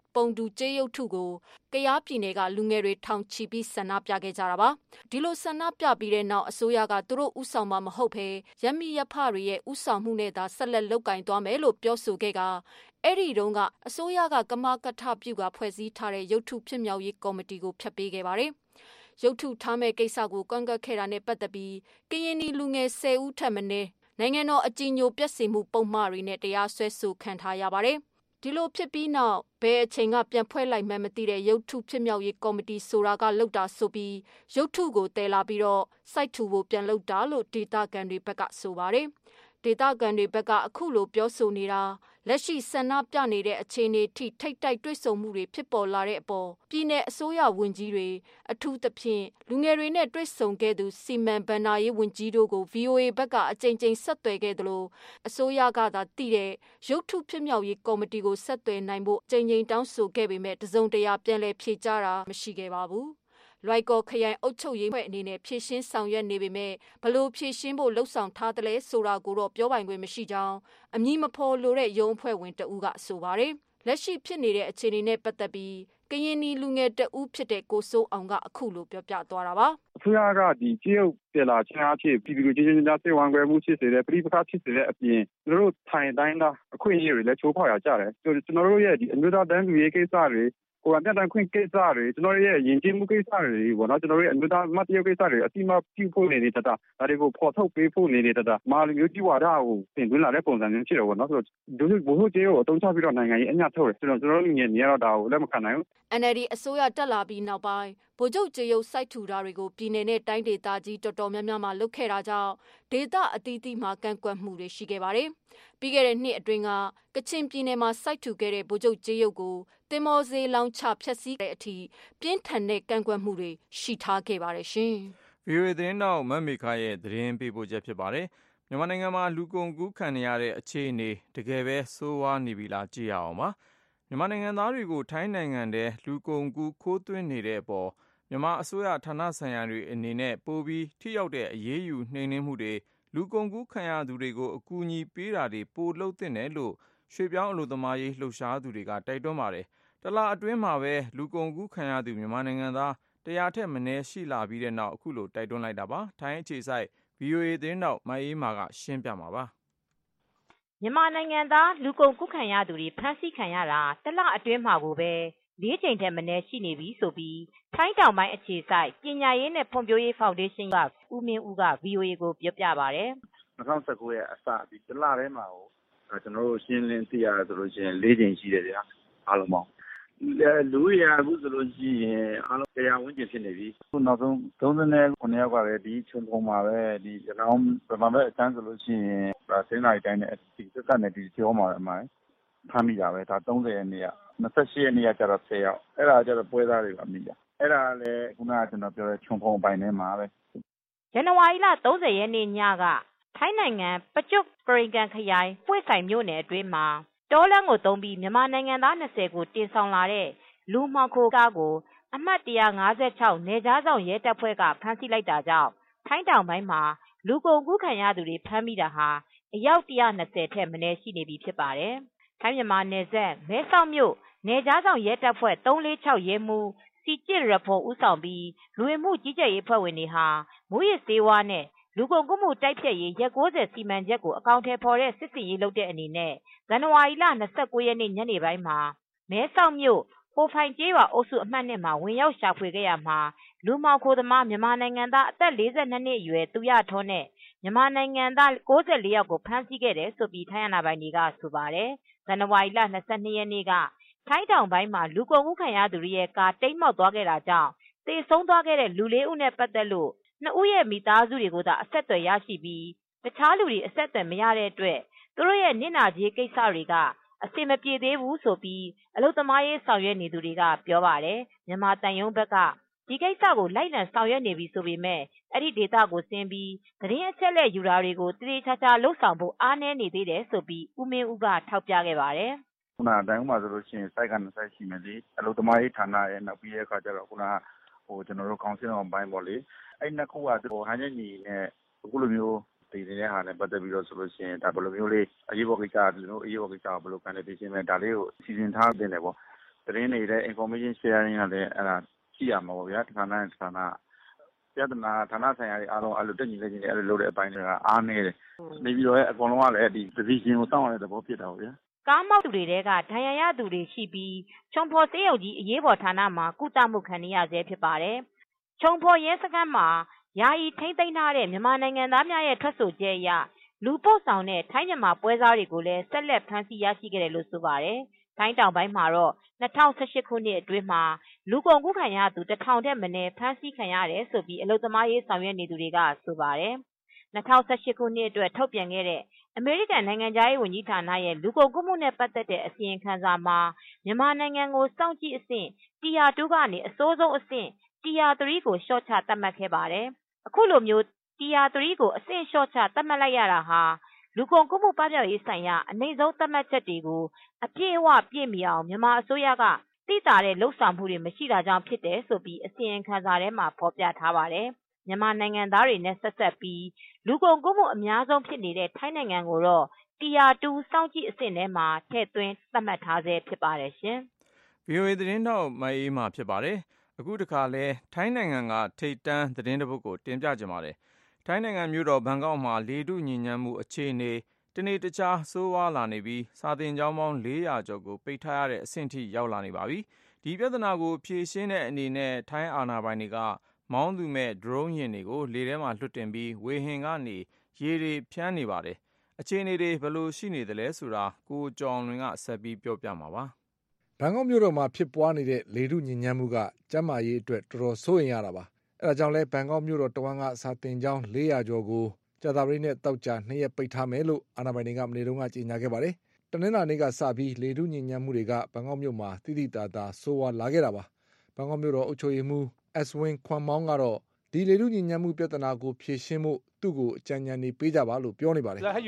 ပုံတူကြေးရုပ်ထုကိုကယားပြည်နယ်ကလူငယ်တွေထောင်ချီပြီးဆန္ဒပြခဲ့ကြတာပါဒီလိုဆန္ဒပြပြီးတဲ့နောက်အစိုးရကသူတို့ဥဆောင်မှာမဟုတ်ဘဲရမီရဖတွေရဲ့ဥဆောင်မှုနဲ့သာဆက်လက်လုပ်ကင်သွားမယ်လို့ပြောဆိုခဲ့ကအဲ့ဒီတုန်းကအစိုးရကကမကထပြုကဖွဲ့စည်းထားတဲ့ရုပ်ထုဖြစ်မြောက်ရေးကော်မတီကိုဖျက်ပေးခဲ့ပါတယ်ရုပ်ထုထားမဲ့ကိစ္စကိုကန့်ကွက်ခဲ့တာနဲ့ပတ်သက်ပြီးကရင်နီလူငယ်ဆယ်ဦးထက်မနည်းနိုင်ငံတော်အကြီးအကျယ်ပြည့်စုံမှုပုံမှားတွေနဲ့တရားစွဲဆိုခံထားရပါတယ်ဒီလိုဖြစ်ပြီးနောက်ဘယ်အချိန်ကပြန်ဖွဲ့လိုက်မှမသိတဲ့ရုပ်ထုဖြစ်မြောက်ရေးကော်မတီဆိုတာကလောက်တာဆိုပြီးရုပ်ထုကိုတည်လာပြီးတော့စိုက်ထူဖို့ပြန်လုပ်တာလို့ဒေတာကန်တွေဘက်ကဆိုပါတယ်ဒေတာကန်တွေဘက်ကအခုလိုပြောဆိုနေတာလက်ရှိဆန္ဒပြနေတဲ့အခြေအနေထိထိတ်တိုက်တွေ့ဆုံမှုတွေဖြစ်ပေါ်လာတဲ့အပေါ်ပြည်내အစိုးရဝန်ကြီးတွေအထူးသဖြင့်လူငယ်တွေနဲ့တွေ့ဆုံခဲ့သူစီမံဘဏ္ဍာရေးဝန်ကြီးတို့ကို ဗီအိုအေ ဘက်ကအကြိမ်ကြိမ်ဆက်သွယ်ခဲ့သလိုအစိုးရကသာတည်တဲ့ရုပ်ထုဖြစ်မြောက်ရေးကော်မတီကိုဆက်သွယ်နိုင်ဖို့အကြိမ်ကြိမ်တောင်းဆိုခဲ့ပေမဲ့တစုံတရာပြန်လည်ဖြေကြားတာမရှိခဲ့ပါဘူးလွိုက်ကော်ခရိုင်အုပ်ချုပ်ရေးဖွဲ့အနေနဲ့ဖြည့်ရှင်းဆောင်ရွက်နေပေမဲ့ဘလို့ဖြည့်ရှင်းဖို့လှုံ့ဆော်ထားတယ်လဲဆိုတာကိုတော့ပြောပိုင်ခွင့်မရှိကြောင်းအမည်မဖော်လိုတဲ့ရုံးဖွဲ့ဝင်တဦးကဆိုပါတယ်လက်ရှိဖြစ်နေတဲ့အခြေအနေနဲ့ပတ်သက်ပြီးကရင်နီလူငယ်တဦးဖြစ်တဲ့ကိုစိုးအောင်ကအခုလိုပြောပြသွားတာပါအစိုးရကဒီကြေးရုပ်ပြလာချမ်းအဖြစ်ပြည်သူချင်းချင်းကြားစိတ်ဝမ်းကွဲမှုဖြစ်စေတဲ့ပြည်ပခါဖြစ်စေတဲ့အပြင်ကျွန်တော်တို့ထိုင်တိုင်းသားအခွင့်အရေးတွေလည်းချိုးဖောက်ရကြတယ်ကျွန်တော်တို့ရဲ့ဒီအမျိုးသားတန်းတူရေးကိစ္စတွေကိုယ်ကတန်ခွင့်ကိစ္စတွေကျွန်တော်ရဲ့ယဉ်ကျေးမှုကိစ္စတွေပေါ့နော်ကျွန်တော်ရဲ့အမျိုးသားမတ်တရုပ်ကိစ္စတွေအတိမပြုဖို့နေနေတာဒါတွေကိုဖော်ထုတ်ပေးဖို့နေနေတာမာလူမျိုးကြီးဝါဒကိုတင်သွင်းလာတဲ့ပုံစံမျိုးဖြစ်တယ်ပေါ့နော်ဆိုတော့ဒီလိုဘို့ကျေးကိုအသုံးချပြီးတော့နိုင်ငံရေးအညှထုတ်တယ်ကျွန်တော်ကျွန်တော်တို့ငယ်နေရတော့ဒါကိုလက်မခံနိုင်ဘူးအန် အယ် ဒီ အစိုးရတက်လာပြီးနောက်ပိုင်းဗိုလ်ချုပ်ကြေးရုပ်စိုက်ထူတာတွေကိုပြည်내နဲ့တိုင်းဒေသကြီးတော်တော်များများမှာလုပ်ခဲ့တာကြောင့်ဒေသအသီးသီးမှာကန့်ကွက်မှုတွေရှိခဲ့ပါတယ်။ပြီးခဲ့တဲ့နှစ်အတွင်းကကချင်ပြည်နယ်မှာစိုက်ထူခဲ့တဲ့ဗိုလ်ချုပ်ကြေးရုပ်ကိုတင်မော်စေးလောင်းချဖျက်ဆီးတဲ့အထိပြင်းထန်တဲ့ကန့်ကွက်မှုတွေရှိထားခဲ့ပါတယ်ရှင်။ ဗီအိုအေ သတင်းတောက်မမေခရဲ့သတင်းပေးပို့ချက်ဖြစ်ပါတယ်။မြန်မာနိုင်ငံမှာလူကုန်ကူးခံရတဲ့အခြေအနေတကယ်ပဲဆိုးဝါးနေပြီလားကြည့်ရအောင်ပါ။မြန်မာနိုင်ငံသားတွေကိုထိုင်းနိုင်ငံထဲလူကုန်ကူးခိုးသွင်းနေတဲ့အပေါ်မြန်မာအစိုးရဌာနဆိုင်ရာတွေအနေနဲ့ပိုပြီးထိရောက်တဲ့အရေးယူနှိမ်နင်းမှုတွေလူကုန်ကူးခံရသူတွေကိုအကူအညီပေးတာတွေပိုလုပ်သင့်တယ်လို့ရွှေပြောင်းအလုပ်သမားရေးလှုပ်ရှားသူတွေကတိုက်တွန်းပါတယ်။တလအတွင်းမှာပဲလူကုန်ကူးခံရသူမြန်မာနိုင်ငံသားတရာထက်မနည်းရှိလာပြီးတဲ့နောက်အခုလိုတိုက်တွန်းလိုက်တာပါ။ထိုင်းအခြေစိုက် ဗီအိုအေ သတင်းတောက်မအေးမာကရှင်းပြမှာပါ။မြန်မာနိုင်ငံသားလူကုန်ကူးခံရသူတွေဖမ်းဆီးခံရတာတလအတွင်းမှာကိုပဲလေးချိန်ထက်မနည်းရှိနေပြီဆိုပြီးထိုင်းတောင်ပိုင်းအခြေစိုက်ပညာရေးနဲ့ဖွံ့ဖြိုးရေးဖောင်ဒေးရှင်းကဦးမင်းဦးက ဗီအိုအေကိုပြောပြပါတယ်။၂၀၁၉ရဲ့အစပြီးတလထဲမှာကိုကျွန်တော်တို့ရှင်းလင်းသိရဆိုလို့ရှိရင်လေးချိန်ရှိတယ်ဗျာအားလုံးပေါင်းလူရအခုဆိုလို့ရှိရင်အားလုံးတရားဝင်ကျင်ဖြစ်နေပြီခုနောက်ဆုံးသုံးဆယ်ခုနှစ်ယောက်ကလည်းဒီချုံပုံမှာပဲဒီရနောင်းဗမာဘက်အတန်းဆိုလို့ရှိရင်ဒါစင်းလိုက်တိုင်းနဲ့ဒီစက်တက်နဲ့ဒီကျောမှာအမှန်ဖမ်းမိတာပဲဒါသုံးဆယ်ရက်နေ့က၂၈ရက်နေ့ကကျတော့ဆယ်ယောက်အဲ့ဒါကျတော့ပွဲသားတွေပါမိတာအဲ့ဒါလည်းခုနကကျွန်တော်ပြောတဲ့ချုံပုံပိုင်းထဲမှာပဲဇန်နဝါရီလ၃၀ရက်နေ့ညကထိုင်းနိုင်ငံပကျွတ်ကရိန်ကန်ခရိုင်ပွေဆိုင်မြို့နယ်အတွင်းမှာတောလမ်းကိုသုံးပြီးမြန်မာနိုင်ငံသား၂၀ကိုတင်ဆောင်လာတဲ့လူမှောင်ခိုကားကိုအမှတ်၁၅၆နယ်ခြားစောင့်ရဲတပ်ဖွဲ့ကဖမ်းဆီးလိုက်တာကြောင့်ထိုင်းတောင်ပိုင်းမှာလူကုန်ကူးခံရသူတွေဖမ်းမိတာဟာအယောက်၁၂၀ထက်မနည်းရှိနေပြီဖြစ်ပါတယ်။ထိုင်းမြန်မာနယ်စပ်မဲဆောက်မြို့နယ်ခြားစောင့်ရဲတပ်ဖွဲ့၃၄၆ရဲမှူးစီကျစ်ရဖို့ဦးဆောင်ပြီးလူဝင်မှုကြီးကြပ်ရေးဖွဲ့ဝင်တွေဟာမူရစ်ဆေးဝါးနဲ့လူကုန်ကူးမှုတိုက်ဖျက်ရေးရက်၉၀စီမံချက်ကိုအကောင့်ထဲပေါ်တဲ့စစ်စင်ရေးလုပ်တဲ့အနေနဲ့ဇန်နဝါရီလ၂၉ရက်နေ့ညနေပိုင်းမှာမဲဆောက်မြို့ဟိုဖိုင်ကျေးရွာအုပ်စုအမှတ်နှစ်မှာဝင်ရောက်ရှာဖွေခဲ့ရမှာလူမှောင်ခိုသမားမြန်မာနိုင်ငံသားအသက်၄၂နှစ်အရွယ်သူရထွန်းနဲ့မြန်မာနိုင်ငံသား၉၄ယောက်ကိုဖမ်းဆီးခဲ့တယ်ဆိုပြီးထိုင်းအာဏာပိုင်တွေကဆိုပါတယ်။ဇန်နဝါရီလ၂၂ရက်နေ့ကထိုင်းတောင်ပိုင်းမှာလူကုန်ကူးခံရသူတွေရဲ့ကားတိမ်းမှောက်သွားခဲ့တာကြောင့်သေဆုံးသွားခဲ့တဲ့လူလေးဦးနဲ့ပတ်သက်လို့နှစ်ဦးရဲ့မိသားစုတွေကိုသာအဆက်အသွယ်ရရှိပြီးတခြားလူတွေအဆက်အသွယ်မရတဲ့အတွက်သူတို့ရဲ့နစ်နာကြေးကိစ္စတွေကအဆင်မပြေသေးဘူးဆိုပြီးအလုပ်သမားရေးဆောင်ရွက်နေသူတွေကပြောပါတယ်မြန်မာတန်ယုံဘက်ကဒီကိစ္စကိုလိုက်လံဆောင်ရွက်နေပြီဆိုပေမဲ့အဲ့ဒီဒေတာကိုဆင်းပြီးသတင်းအချက်လက်ယူတာတွေကိုတည်တည်ချာချာလှုပ်ဆောင်ဖို့အားနည်းနေသေးတယ်ဆိုပြီးဦးမင်းဦးကထောက်ပြခဲ့ပါတယ်ခုနတန်ယုံမှာဆိုလို့ရှိရင်စိုက်ကနှစ်ဆိုင်ရှိမယ်လေအလုပ်သမားရေးဌာနရဲ့နောက်ပြီးတဲ့အခါကျတော့ခုနဟိုကျွန်တော်တို့ကောင်ဆယ်အောင်ပိုင်းပေါ့လေအဲ့နှစ်ခုကဟိုဟန်ချက်ညီနဲ့အခုလိုမျိုးတည်နေတဲ့ဟာနဲ့ပတ်သက်ပြီးတော့ဆိုလို့ရှိရင်ဒါဘယ်လိုမျိုးလေးအရေးပေါ်ကိစ္စဒီလိုအရေးပေါ်ကိစ္စဘယ်လိုကန်တဲ့ရှင်းမဲ့ဒါလေးကိုစီစဉ်ထားတင်တယ်ပေါ့သတင်းတွေလည်း information sharing ကလည်းအဲ့ဒါရှိရမှာပေါ့ဗျာဌာနနဲ့ဌာနပြဿနာဌာနဆိုင်ရာတွေအားလုံးအဲ့လိုတက်ညီလက်ညီတွေအဲ့လိုလုပ်တဲ့အပိုင်းတွေကအားနည်းတယ်နေပြီးတော့အကုန်လုံးကလည်းဒီ division ကိုစောင့်ရတဲ့သဘောဖြစ်တာပေါ့ဗျာကားမောက်သူတွေတဲကဒဏ်ရာရသူတွေရှိပြီးချုံဖော်စေးရုပ်ကြီးအရေးပေါ်ဌာနမှာကုသမှုခံနေရဆဲဖြစ်ပါတယ်။ချုံဖော်ရဲစခန်းမှာယာယီထိမ့်သိမ်းထားတဲ့မြန်မာနိုင်ငံသားများရဲ့ထွက်ဆိုချက်အရလူပို့ဆောင်တဲ့ထိုင်းမြန်မာပွဲစားတွေကိုလည်းဆက်လက်ဖမ်းဆီးရရှိခဲ့တယ်လို့ဆိုပါတယ်။ထိုင်းတောင်ပိုင်းမှာတော့၂၀၁၈ခုနှစ်အတွင်းမှာလူကုန်ကူးခံရသူတစ်ထောင်ထက်မနည်းဖမ်းဆီးခံရတယ်ဆိုပြီးအလုပ်သမားရေးဆောင်ရွက်နေသူတွေကဆိုပါတယ်။၂၀၁၈ခုနှစ်အတွက်ထုတ်ပြန်ခဲ့တဲ့အမေရိကန်နိုင်ငံသားရေးဝန်ကြီးဌာနရဲ့လူကုန်ကူးမှုနဲ့ပတ်သက်တဲ့အစီရင်ခံစာမှာမြန်မာနိုင်ငံကိုစောင့်ကြည့်အဆင့် Tier 2ကနေအဆိုးဆုံးအဆင့် Tier 3ကိုလျှော့ချသတ်မှတ်ခဲ့ပါတယ်။အခုလိုမျိုး Tier 3ကိုအဆင့်လျှော့ချသတ်မှတ်လိုက်ရတာဟာလူကုန်ကူးမှုပပျောက်ရေးဆိုင်ရာအနိမ့်ဆုံးသတ်မှတ်ချက်တွေကိုအပြည့်အဝပြည့်မီအောင်မြန်မာအစိုးရကသိသာတဲ့လှုပ်ဆောင်မှုတွေမရှိတာကြောင့်ဖြစ်တယ်ဆိုပြီးအစီရင်ခံစာထဲမှာဖော်ပြထားပါတယ်။မြန်မာနိုင်ငံသားတွေနဲ့ဆက်ဆက်ပြီးလူကုန်ကူးမှုအများဆုံးဖြစ်နေတဲ့ထိုင်းနိုင်ငံကိုတော့ Tier 2စောင့်ကြည့်အဆင့်ထဲမှာထည့်သွင်းသတ်မှတ်ထားဆဲဖြစ်ပါတယ်ရှင်။ ဗွီအိုအေ သတင်းထောက်မအေးမာဖြစ်ပါတယ်။အခုတခါလဲထိုင်းနိုင်ငံကထိပ်တန်းသတင်းတစ်ပုဒ်ကိုတင်ပြကြပါမယ်။ထိုင်းနိုင်ငံမြို့တော်ဘန်ကောက်မှာလေထုညစ်ညမ်းမှုအခြေအနေတနေ့တခြားဆိုးဝါးလာနေပြီးစာသင်ကျောင်းပေါင်းလေးရာကျော်ကိုပိတ်ထားရတဲ့အဆင့်ထိရောက်လာနေပါပြီ။ဒီပြဿနာကိုဖြေရှင်းတဲ့အနေနဲ့ထိုင်းအာဏာပိုင်တွေကမောင်းသူမဲ့ဒရုန်းယာဉ်တွေကိုလေထဲမှာလွှတ်တင်ပြီးဝေဟင်ကနေရေတွေဖြန်းနေပါတယ်။အခြေအနေတွေဘယ်လိုရှိနေသလဲဆိုတာကိုကျော်လွင်ကဆက်ပြီးပြောပြမှာပါ။ဘန်ကောက်မြို့တော်မှာဖြစ်ပွားနေတဲ့လေထုညစ်ညမ်းမှုကကျန်းမာရေးအတွက်တော်တော်စိုးရိမ်ရတာပါ။အဲဒါကြောင့်လဲဘန်ကောက်မြို့တော်တဝန်းကစာသင်ကျောင်းလေးရာကျော်ကိုကြာသပတေးနဲ့သောကြာနှစ်ရက်ပိတ်ထားမယ်လို့အာဏာပိုင်တွေကမနေ့တုန်းကကြေညာခဲ့ပါတယ်။တနင်္လာနေ့ကစပြီးလေထုညစ်ညမ်းမှုတွေကဘန်ကောက်မြို့မှာတိတိတသာသာဆိုးဝါးလာခဲ့တာပါ။ဘန်ကောက်မြို့တော်အုပ်ချုပ်ရေးမှူးအက်စ်ဝင်းခွမ်မောင်းကတော့ဒီလေထုညစ်ညမ်းမှုပြဿနာကိုဖြေရှင်းဖို့သူ့ကိုအကြံဉာဏ်တွေပေးကြပါလို့ပြောနေပါတယ်။ကျွန်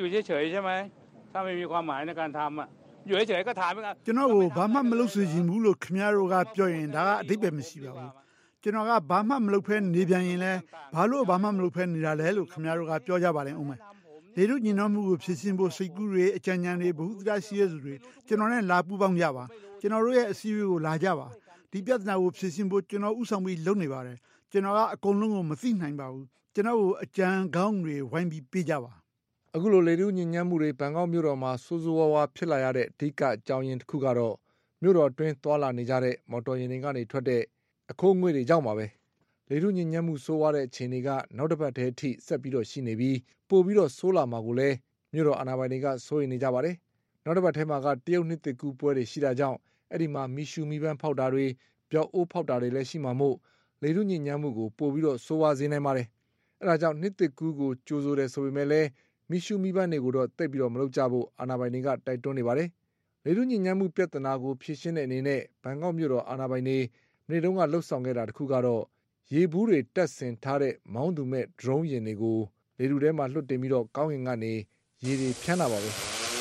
တော်ကိုဘာမှမလုပ်စေချင်ဘူးလို့ခင်ဗျားတို့ကပြောရင်ဒါကအဓိပ္ပာယ်မရှိပါဘူး။ကျွန်တော်ကဘာမှမလုပ်ဖဲနေပြန်ရင်လည်းဘာလို့ဘာမှမလုပ်ဖဲနေတာလဲလို့ခင်ဗျားတို့ကပြောကြပါလိမ့်ဦးမယ်။လေထုညစ်ညမ်းမှုကိုဖြေရှင်းဖို့စိတ်ကူးတွေအကြံဉာဏ်တွေဘုသူတရှိရသူတွေကျွန်တော်နဲ့လာပူးပေါင်းကြပါ။ကျွန်တော်တို့ရဲ့အစည်းအဝေးကိုလာကြပါ။ဒီပြဿနာကိုဖြေရှင်းဖို့ကျွန်တော်ဥဆောင်ပြီးလုပ်နေပါတယ်။ကျွန်တော်ကအကုန်လုံးကိုမသိနိုင်ပါဘူး။ကျွန်တော်ကိုအကြံကောင်းတွေဝိုင်းပြီးပေးကြပါ။အခုလိုလေထုညစ်ညမ်းမှုတွေဘန်ကောက်မြို့တော်မှာဆိုးဆိုးဝါးဝါဖြစ်လာရတဲ့အဓိကအကြောင်းရင်းတစ်ခုကတော့မြို့တော်တွင်းသွာလာနေကြတဲ့မော်တော်ယာဉ်တွေကနေထွက်တဲ့အခိုးငွေ့တွေကြောင့်ပါပဲ။လေထုညစ်ညမ်းမှုဆိုးဝါးတဲ့အခြေအနေကနောက်တစ်ပတ်တည်းအထိဆက်ပြီးတော့ရှိနေပြီးပို့ပြီးတော့ဆိုးလာမှာကိုလည်းမြို့တော်အာဏာပိုင်တွေကစိုးရိမ်နေကြပါတယ်။နောက်တစ်ပတ်ထဲမှာကတရုတ်နှစ်သစ်ကူးပွဲတွေရှိတာကြောင့်အဲ့ဒီမှာမီရှူမီပန်းဖောက်တာတွေပျောက်အိုးဖောက်တာတွေလည်းရှိမှာမို့လေထုညစ်ညမ်းမှုကိုပို့ပြီးတော့ဆိုးဝါးစေနိုင်ပါတယ်။အဲဒါကြောင့်နှစ်သစ်ကူးကိုကြိုးဆိုတယ်ဆိုပေမဲ့လည်းမီရှူမီပန်းတွေကိုတော့တိတ်ပြီးတော့မလုပ်ကြဖို့အာဏာပိုင်တွေကတိုက်တွန်းနေပါတယ်။လေထုညစ်ညမ်းမှုပြဿနာကိုဖြေရှင်းတဲ့အနေနဲ့ဘန်ကောက်မြို့တော်အာဏာပိုင်တွေမနေ့တုန်းကလှုပ်ဆောင်ခဲ့တာတစ်ခုကတော့ရေဘူးတွေတက်ဆင်ထားတဲ့မောင်းသူမဲ့ဒရုန်းယာဉ်တွေကိုလေထုထဲမှာလွှတ်တင်ပြီးတော့ကောင်းကင်ကနေရေတွေဖြန်းတာပါပဲ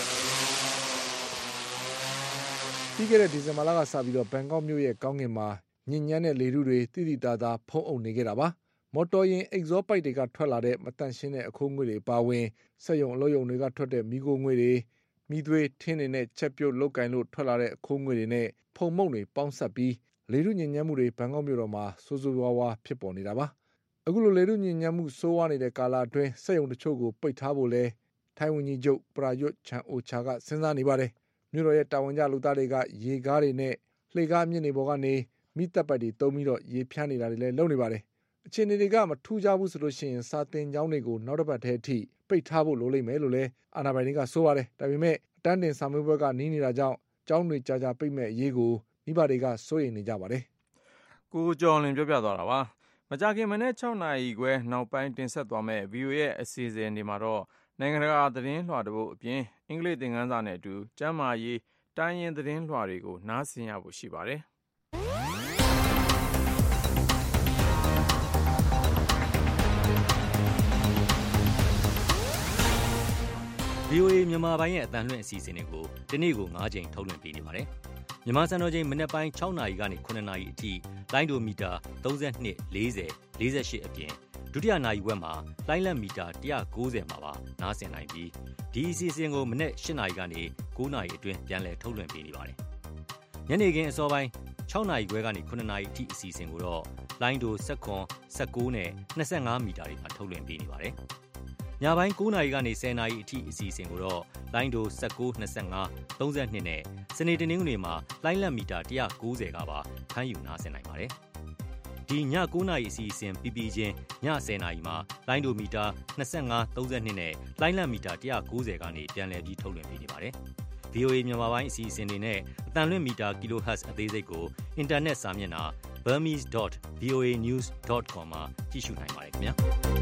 ။ပြီးခဲ့တဲ့ဒီဇင်ဘာလကစပြီးတော့ဘန်ကောက်မြို့ရဲ့ကောင်းကင်မှာညဉ့်ညမ်းတဲ့လေထုတွေတိတိတသာဖုံးအုပ်နေခဲ့တာပါ။မော်တော်ယာဉ်အိတ်ဇောပိုက်တွေကထွက်လာတဲ့မတန့်ရှင်းတဲ့အခိုးငွေ့တွေပါဝင်စက်ရုံအလုပ်ရုံတွေကထွက်တဲ့မီးခိုးငွေ့တွေမိသွေးထင်းတွေနဲ့ချက်ပြုတ်လုတ်ကင်လို့ထွက်လာတဲ့အခိုးငွေ့တွေနဲ့ဖုံမုန့်တွေပေါင်းစပ်ပြီးလေထုညစ်ညမ်းမှုတွေဘန်ကောက်မြို့တော်မှာဆိုးဆိုးဝါးဝါဖြစ်ပေါ်နေတာပါအခုလိုလေထုညစ်ညမ်းမှုဆိုးဝါးနေတဲ့ကာလအတွင်းစက်ရုံတချို့ကိုပိတ်ထားဖို့လဲထိုင်းဝန်ကြီးချုပ်ပရာယွတ်ချန်အိုချာကစဉ်းစားနေပါတယ်မြို့တော်ရဲ့တာဝန်ကျလူသားတွေကရေကားတွေနဲ့လှေကားမြင့်နေပေါ်ကနေမိတပ်ပတ်တွေတုံးပြီးတော့ရေဖြန်းနေတာတွေလည်းလုပ်နေပါတယ်အခြေအနေတွေကမထူးခြားဘူးဆိုလို့ရှိရင်စာသင်ကျောင်းတွေကိုနောက်တစ်ပတ်တည်းအထိပိတ်ထားဖို့လိုလိမ့်မယ်လို့လည်းအာဏာပိုင်တွေကဆိုပါတယ်ဒါပေမဲ့အတန်းတင်စာမေးပွဲကနီးနေတာကြောင့်ကျောင်းတွေကြာကြာပိတ်မဲ့အရေးကိုမိဘတွေကစိုးရိမ်နေကြပါတယ်ကိုကျော်လင်ပြောပြသွားတာပါမကြခင်မနေ့၆နာရီခွဲနောက်ပိုင်းတင်ဆက်သွားမဲ့ ဗွီအိုအေ ရဲ့အစီအစဉ်တွေမှာတော့နိုင်ငံတကာသတင်းလွှာတပုတ်အပြင်အင်္ဂလိပ်သင်ခန်းစာနဲ့အတူကျမ်းမာရေးတိုင်းရင်းသတင်းလွှာတွေကိုနားဆင်ရဖို့ရှိပါတယ်ဗွီအိုအေမြန်မာပိုင်းရဲ့အသံလွှင့်အစီအစဉ်တွေကိုဒီနေ့ကို၅ချိန်ထုတ်လွှင့်ပေးနေပါတယ်။မြန်မာစံတော်ချိန်မနက်ပိုင်း၆နာရီကနေ၇နာရီအထိလိုင်းဒိုမီတာ၃၂ ၄၀ ၄၈အပြင်ဒုတိယနာရီဝက်မှာလိုင်းလက်မီတာ၁၉၀မှာပါနားဆင်နိုင်ပြီးဒီအစီအစဉ်ကိုမနက်၈နာရီကနေ၉နာရီအတွင်းပြန်လည်ထုတ်လွှင့်ပေးနေပါတယ်။ညနေခင်းအစောပိုင်း၆နာရီခွဲကနေ၇နာရီအထိအစီအစဉ်ကိုတော့လိုင်းဒို၁၇ ၁၉နဲ့၂၅မီတာတွေမှာထုတ်လွှင့်ပေးနေပါတယ်။ညပိုင်း၉နာရီကနေ၁၀နာရီအထိအစီအစဉ်ကိုတော့လိုင်းဒို၁၉ ၂၅ ၃၂နဲ့စနေတနင်္ဂနွေမှာလိုင်းလက်မီတာ၁၉၀ကပါဖမ်းယူနားဆင်နိုင်ပါတယ်။ဒီည၉နာရီအစီအစဉ်ပြီးပြီးချင်းည၁၀နာရီမှာလိုင်းဒိုမီတာ၂၅ ၃၂နဲ့လိုင်းလက်မီတာ၁၉၀ကနေပြန်လည်ပြီးထုတ်လွှင့်ပေးနေပါတယ်။ဗွီအိုအေ မြန်မာပိုင်းအစီအစဉ်တွေနဲ့အသံလွှင့်မီတာ kilohertz အသေးစိတ်ကိုအင်တာနက်စာမျက်နှာ burmese dot voa news dot com မှာကြည့်ရှုနိုင်ပါတယ်ခင်ဗျာ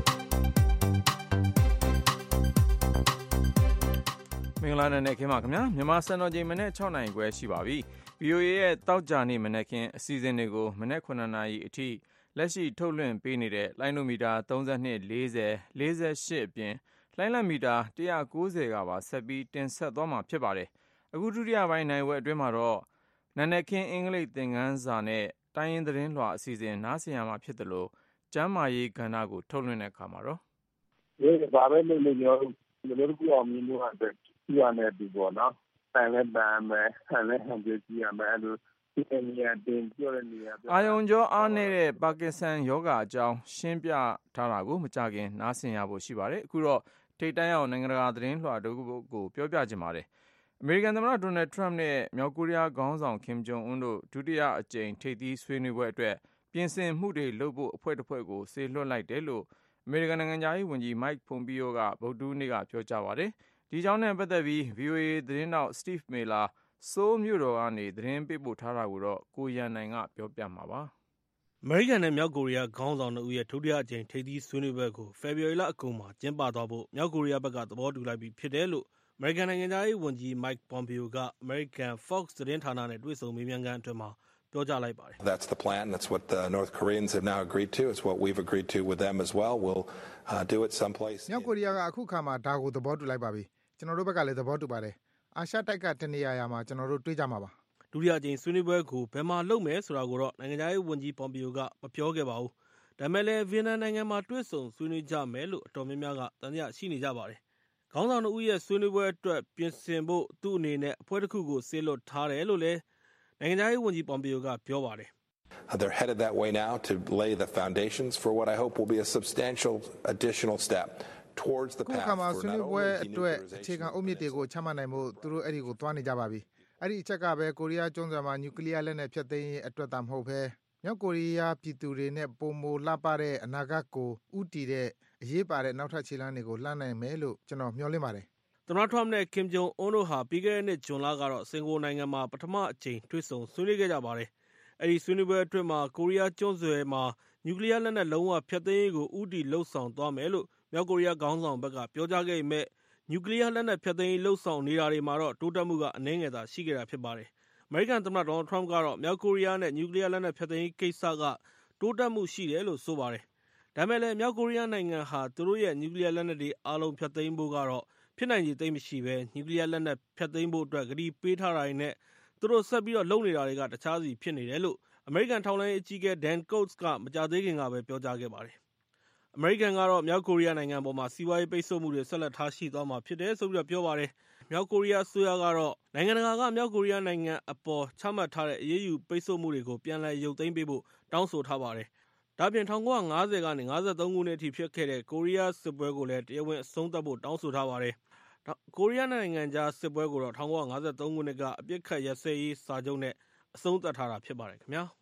မင်္ဂလာနေ့ခင်ဗျာခင်ဗျာမြန်မာစံတော်ချိန်မနေ့၆နာရီခွဲရှိပါပြီ ဗွီအိုအေ ရဲ့တောက်ကြနေ့မနေ့ခင်အစီအစဉ်တွေကိုမနေ့ခုနှစ်နာရီအထိလက်ရှိထုတ်လွှင့်ပေးနေတဲ့လိုင်းနိုမီတာ၃၂ ၄၀ ၄၈အပြင်လိုင်းလက်မီတာ၁၉၀ကပါဆက်ပြီးတင်ဆက်သွားမှာဖြစ်ပါတယ်။အခုဒုတိယပိုင်းနိုင်ဝက်အတွင်းမှာတော့နန္ဒခင်းအင်္ဂလိပ်သင်ခန်းစာနဲ့တိုင်းရင်းသတင်းလွှာအစီအစဉ်နားဆင်ရမှာဖြစ်တယ်လို့ကျမ်းမာရေးကဏ္ဍကိုထုတ်လွှင့်တဲ့အခါမှာတော့ဒီဘာပဲလုပ်လို့ရောဒီလိုကူအောင်မြင်လို့အတွက်ကြည့်ရမယ်ဒီပေါ့နော်။ဆိုင်လည်းပန်းမယ်ဆန်လည်းဟန်ကြည့်ရမယ်အဲ့လိုဒီနေရာတင်ပြောတဲ့နေရာအာယုံကျော်အားနေတဲ့ပါကစ္စတန်ယောဂအကြောင်းရှင်းပြထားတာကိုမကြခင်နားဆင်ရဖို့ရှိပါတယ်။အခုတော့ထိပ်တန်းရောက်နိုင်ငံတကာသတင်းလွှာတို့ကိုပြောပြချင်ပါတယ်။အမေရိကန်သမ္မတဒေါ်နယ်ထရမ့်နဲ့မြောက်ကိုရီးယားခေါင်းဆောင်ကင်ဂျုံအွန်းတို့ဒုတိယအကြိမ်ထိပ်သီးဆွေးနွေးပွဲအတွက်ပြင်ဆင်မှုတွေလုပ်ဖို့အဖွဲ့တစ်ဖွဲ့ကိုစေလွှတ်လိုက်တယ်လို့အမေရိကန်နိုင်ငံသားရေးဝန်ကြီးမိုက်ပွန်ပီယိုကဗုဒ္ဓဟူးနေ့ကပြောကြားပါတယ်။ဒီကြောင်းနဲ့ပတ်သက်ပြီး ဗွီအိုအေ သတင်းတောက်စတိဗ်မေလာဆိုးမြို့တော်ကနေသတင်းပေးပို့ထားတာကိုတော့ကိုရန်နိုင်ကပြောပြမှာပါ။အမေရိကန်နဲ့မြောက်ကိုရီးယားခေါင်းဆောင်တို့ရဲ့ဒုတိယအကြိမ်ထိပ်သီးဆွေးနွေးပွဲကိုဖေဖော်ဝါရီလအကုန်မှာကျင်းပသွားဖို့မြောက်ကိုရီးယားဘက်ကသဘောတူလိုက်ပြီဖြစ်တယ်လို့အမေရိကန်နိုင်ငံသားရေးဝန်ကြီးမိုက်ပွန်ပီယိုကအမေရိကန် Fox သတင်းဌာနနဲ့တွေ့ဆုံမေးမြန်းခန်းအတွင်းမှာပြောကြားလိုက်ပါတယ်။ That's the plan. That's what the North Koreans have now agreed to. It's what we've agreed to with them as well. We'll uh, do it someplace. မြောက်ကိုရီးယားကအခုခါမှာဒါကိုသဘောတူလိုက်ပါပြီ။ကျွန်တော်တို့ဘက်ကလည်းသဘောတူပါတယ်။အာရှတိုက်ကတနေရာရာမှာကျွန်တော်တို့တွေ့ကြမှာပါ။ဒုတိယအကြိမ်ဆွေးနွေးပွဲကိုဘယ်မှာလုပ်မယ်ဆိုတာကိုတော့နိုင်ငံသားရေးဝန်ကြီးပွန်ပီယိုကမပြောခဲ့ပါဘူး။ဒါပေမဲ့လည်းဗီယက်နမ်နိုင်ငံမှာတွေ့ဆုံဆွေးနွေးကြမယ်လို့အတော်များများကသံသယရှိနေကြပါတယ်။ခေါင်းဆောင်တို့ရဲ့ဆွေးနွေးပွဲအတွက်ပြင်ဆင်ဖို့သူ့အနေနဲ့အဖွဲ့တစ်ခုကိုစေလွှတ်ထားတယ်လို့လည်းနိုင်ငံသားရေးဝန်ကြီးပွန်ပီယိုကပြောပါတယ်။ They're headed that way now to lay the foundations for what I hope will be a substantial additional step towards the path for not only the nuclearization အခြေခံအုတ်မြစ်တွေကိုချမှတ်နိုင်ဖို့သူတို့အဲ့ဒီကိုသွားနေကြပါပြီ။အဲ့ဒီအချက်ကပဲကိုရီးယားကျွန်းဆွယ်မှာနျူကလ িয়ার လက်နက်ဖျက်သိမ်းရေးအတွက်သာမဟုတ်ဘဲမြောက်ကိုရီးယားပြည်သူတွေနဲ့ပုံမလှပတဲ့အနာဂတ်ကိုဥတည်တဲ့အရေးပါတဲ့နောက်ထပ်ခြေလှမ်းတွေကိုလှမ်းနိုင်မယ်လို့ကျွန်တော်မျှော်လင့်ပါတယ်။သမ္မတထရမ့်နဲ့ကင်ဂျုံအွန်းတို့ဟာပြီးခဲ့တဲ့နှစ်ဇွန်လကတော့စင်ကာပူနိုင်ငံမှာပထမအကြိမ်တွေ့ဆုံဆွေးနွေးခဲ့ကြပါတယ်။အဲဒီဆွေးနွေးပွဲအတွင်းမှာကိုရီးယားကျွန်းဆွယ်မှာနျူကလ িয়ার လက်နက်လုံးဝဖျက်သိမ်းရေးကိုဥတည်လှုပ်ဆောင်သွားမယ်လို့မြောက်ကိုရီးယားခေါင်းဆောင်ဘက်ကပြောကြားခဲ့ပေမဲ့နျူကလ িয়ার လက်နက်ဖျက်သိမ်းရေးလှုပ်ဆောင်နေတာတွေမှာတော့တိုးတက်မှုကအနည်းငယ်သာရှိခဲ့တာဖြစ်ပါတယ်။အမေရိကန်သမ္မတဒေါ်နယ်ထရမ့်ကတော့မြောက်ကိုရီးယားနဲ့နျူကလ িয়ার လက်နက်ဖျက်သိမ်းရေးကိစ္စကတိုးတက်မှုရှိတယ်လို့ဆိုပါတယ်။ဒါပေမဲ့လည်းမြောက်ကိုရီးယားနိုင်ငံဟာသူတို့ရဲ့နျူကလ িয়ার လက်နက်တွေအားလုံးဖျက်သိမ်းဖို့ကတော့ဖြစ်နိုင်ခြေသိပ်မရှိပဲနျူကလ িয়ার လက်နက်ဖျက်သိမ်းဖို့အတွက်ကတိပေးထားတာတွေနဲ့သူတို့ဆက်ပြီးတော့လုပ်နေတာတွေကတခြားစီဖြစ်နေတယ်လို့အမေရိကန်ထောက်လှမ်းရေးအကြီးအကဲ Dan Coats ကမကြာသေးခင်ကပဲပြောကြားခဲ့ပါတယ်။အမေရိကန်ကတော့မြောက်ကိုရီးယားနိုင်ငံပေါ်မှာစီးပွားရေးပိတ်ဆို့မှုတွေဆက်လက်ထားရှိသွားမှာဖြစ်တယ်ဆိုပြီးတော့ပြောပါတယ်။မြောက်ကိုရီးယားအစိုးရကတော့နိုင်ငံတကာကမြောက်ကိုရီးယားနိုင်ငံအပေါ်ချမှတ်ထားတဲ့အရေးယူပိတ်ဆို့မှုတွေကိုပြန်လည်ရုပ်သိမ်းပေးဖို့တောင်းဆိုထားပါတယ်။ဒါ့အပြင်၁၉၅၀ကနေ၅၃ခုနှစ်အထိဖြစ်ခဲ့တဲ့ကိုရီးယားစစ်ပွဲကိုလည်းတရားဝင်အဆုံးသတ်ဖို့တောင်းဆိုထားပါတယ်။ကိုရီးယားနိုင်ငံကြားစစ်ပွဲကိုတော့၁၉၅၃ခုနှစ်ကအပစ်အခတ်ရပ်စဲရေးစာချုပ်နဲ့အဆုံးသတ်ထားတာဖြစ်ပါတယ်ခင်ဗျာ။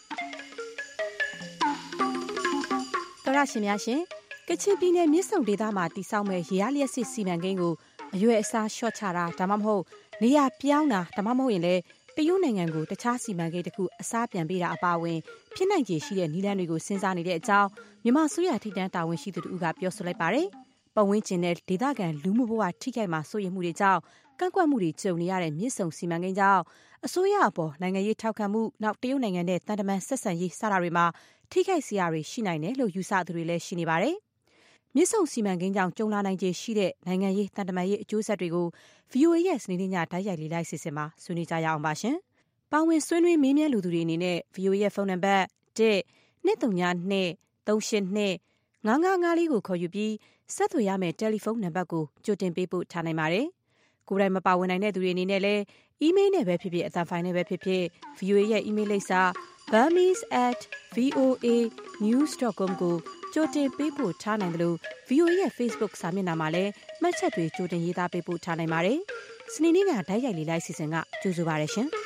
တော်ရရှင်များရှင်ကချင်ပြည်နယ်မြစ်ဆုံဒေသမှာတိစောက်မဲ့ရေအားလျက်စစ်စီမံကိန်းကိုအရွယ်အစားရှော့ချတာဒါမှမဟုတ်နေရာပြောင်းတာဒါမှမဟုတ်ရင်လည်းတရုတ်နိုင်ငံကိုတခြားစီမံကိန်းတစ်ခုအစားပြန်ပေးတာအပါအဝင်ဖြစ်နိုင်ခြေရှိတဲ့နည်းလမ်းတွေကိုစဉ်းစားနေတဲ့အကြောင်းမြန်မာအစိုးရထိပ်တန်းတာဝန်ရှိသူတို့ကပြောဆိုလိုက်ပါတယ်။ပတ်ဝန်းကျင်နဲ့ဒေသခံလူမှုဘဝထိခိုက်မှာစိုးရိမ်မှုတွေကြောင့်ကန့်ကွက်မှုတွေကြုံနေရတဲ့မြစ်ဆုံစီမံကိန်းကြောင့်အစိုးရအပေါ်နိုင်ငံရေးထောက်ခံမှုနောက်တရုတ်နိုင်ငံနဲ့တန်တမန်ဆက်ဆံရေးစတာတွေမှာထိခိုက်စရာတွေရှိနိုင်တယ်လို့ယူဆသူတွေလည်းရှိနေပါတယ်။မြစ်ဆုံစီမံကိန်းကြောင့်ကြုံလာနိုင်ခြေရှိတဲ့နိုင်ငံရေးတန်တမန်ရေးအကျိုးဆက်တွေကို ဗွီအိုအေ ရဲ့စနေနေ့ညတိုက်ရိုက်လေးလိုက်စီစဉ်မှာဆွေးနွေးကြရအောင်ပါရှင်။ပါဝင်ဆွေးနွေးမေးမြန်းလူသူတွေအနေနဲ့ ဗွီအိုအေ ရဲ့ဖုန်းနံပါတ် တစ် နှစ် သုံး ည နှစ် သုံး ရှစ် နှစ် ငါး ငါး ငါး လေးကိုခေါ်ယူပြီးဆက်သွယ်ရမယ့်တယ်လီဖုန်းနံပါတ်ကိုကြိုတင်ပေးပို့ထားနိုင်ပါတယ်။ကိုယ်တိုင်မပါဝင်နိုင်တဲ့သူတွေအနေနဲ့လည်းအီးမေးလ်နဲ့ပဲဖြစ်ဖြစ်အသံဖိုင်နဲ့ပဲဖြစ်ဖြစ် ဗွီအိုအေ ရဲ့အီးမေးလ်လိပ်စာ burmese at voa news dot com ကိုကြိုတင်ပေးပို့ထားနိုင်တယ်လို့ ဗွီအိုအေ ရဲ့ Facebook စာမျက်နှာမှာလည်းမှတ်ချက်တွေကြိုတင်ရေးသားပေးပို့ထားနိုင်ပါတယ်။စနေနေ့ကဓာတ်ရိုက်လေးလိုက်စီစဉ်ကကြိုဆိုပါရရှင်။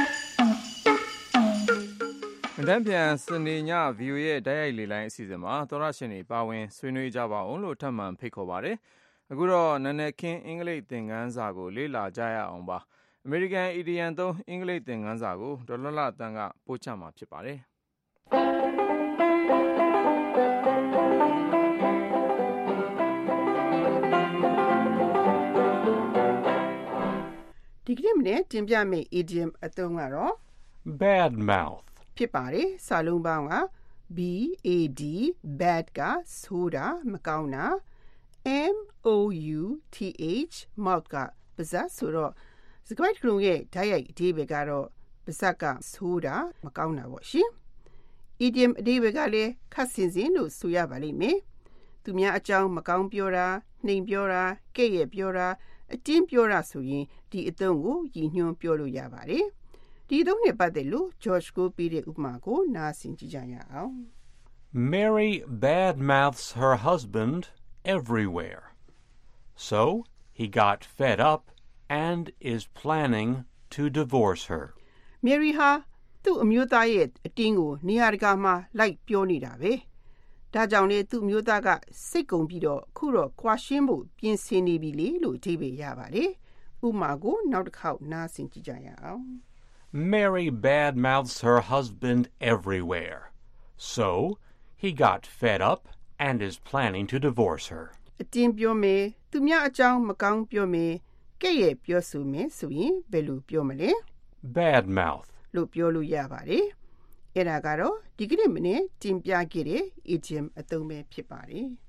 မတန်းပြန်စနေည ဗွီအိုအေ ရဲ့ဓာတ်ရိုက်လေးလိုင်းအစီအစဉ်မှာသောရရှင်တွေပါဝင်ဆွေးနွေးကြပါအောင်လို့ထပ်မံဖိတ်ခေါ်ပါတယ်။အခုတော့နနက်ခင်းအင်္ဂလိပ်သင်ခန်းစာကိုလေ့လာကြရအောင်ပါ။အမေရိကန်အီဒီယံသုံးအင်္ဂလိပ်သင်ခန်းစာကိုဒေါ်လလတန်းကပို့ချမှာဖြစ်ပါတယ်။ဒီကနေ့မနေ့တင်ပြမယ့် idiom အသုံးကတော့ bad mouth ဖြစ်ပါတယ်။စာလုံးပေါင်းက B A D bad ကဆိုတာမကောင်းတာ M O U T H mouth ကပါးစပ်ဆိုတော့စကားကလုံးရဲ့ဓာတ်ရိုက်အဓိပ္ပာယ်ကတော့ပါးစပ်ကဆိုတာမကောင်းတာပေါ့ရှင်။ idiom အဓိပ္ပာယ်ကလည်းခပ်စင်စင်လို့ဆိုရပါလိမ့်မယ်။သူများအကြောင်းမကောင်းပြောတာနှိမ်ပြောတာကဲ့ရဲ့ပြောတာအတင်းပြောတာဆိုရင်ဒီအသုံးကိုရည်ညွှန်းပြောလို့ရပါတယ်။ဒီအသုံးနဲ့ပတ်သက်လို့ George ကိုပေးတဲ့ဥပမာကိုနားဆင်ကြည့်ကြရအောင်။ Mary badmouths her husband everywhere. So he got fed up and is planning to divorce her. Mary ဟာသူ့အမျိုးသားရဲ့အတင်းကိုနေရာတကာမှာလိုက်ပြောနေတာပဲ။ဒါကြောင့်လေသူ့မျိုးသားကစိတ်ကုန်ပြီးတော့ခုတော့ခွာရှင်းဖို့ပြင်ဆင်နေပြီလေလို့အဓိပ္ပာယ်ရပါတယ်။ဥပမာကိုနောက်တစ်ခေါက်နားဆင်ကြည့်ကြရအောင်။ Mary badmouths her husband everywhere. So he got fed up and is planning to divorce her. အတင်းပြောမယ်သူများအကြောင်းမကောင်းပြောမယ်ကဲ့ရဲ့ပြောဆိုမယ်ဆိုရင်ဘယ်လိုပြောမလဲ badmouth လို့ပြောလို့ရပါတယ်။အဲ့ဒါကတော့ဒီကနေ့မနေ့တင်ပြခဲ့တဲ့ idiom အသုံးပဲဖြစ်ပါတယ်။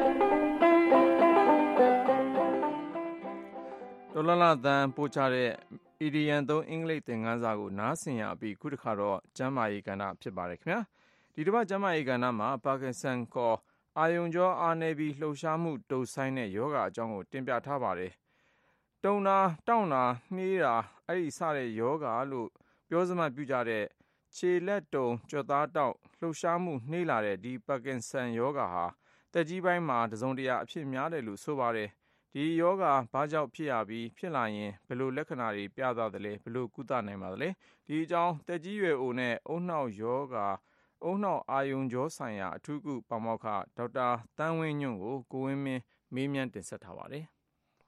ဒေါ်လာလာတန်ပို့ချတဲ့ idiom သုံးအင်္ဂလိပ်သင်ခန်းစာကိုနားဆင်ရပြီးခုတစ်ခါတော့ကျမ်းမာရေးကဏ္ဍဖြစ်ပါတယ်ခင်ဗျာ။ဒီတစ်ပတ်ကျမ်းမာရေးကဏ္ဍမှာပါကင်ဆန်ခေါ်အာယုံကြောအားနည်းပြီးလှုပ်ရှားမှုတုပ်ဆိုင်တဲ့ယောဂအကြောင်းကိုတင်ပြထားပါတယ်။တုံတာတောင့်တာနှေးတာအဲ့ဒီစတဲ့ယောဂလို့ပြောစမှတ်ပြုကြတဲ့ခြေလက်တုံကြွက်သားတောက်လှုပ်ရှားမှုနှေးလာတဲ့ဒီပါကင်ဆန်ယောဂဟာတက်ကြီးပိုင်းမှာတစုံတရာအဖြစ်များတယ်လို့ဆိုပါတယ်။ဒီယောဂဘာကြောင့်ဖြစ်ရပြီးဖြစ်လာရင်ဘယ်လိုလက္ခဏာတွေပြသသလဲဘယ်လိုကုသနိုင်ပါသလဲဒီအကြောင်းတက်ကြီးရွယ်အိုနဲ့အုံနှောက်ယောဂအုံနှောက်အာယုံကြောဆိုင်ရာအထူးကုပါမောက္ခဒေါက်တာတန်းဝင်းညွန့်ကိုကိုဝင်းမင်းမေးမြန်းတင်ဆက်ထားပါတယ်။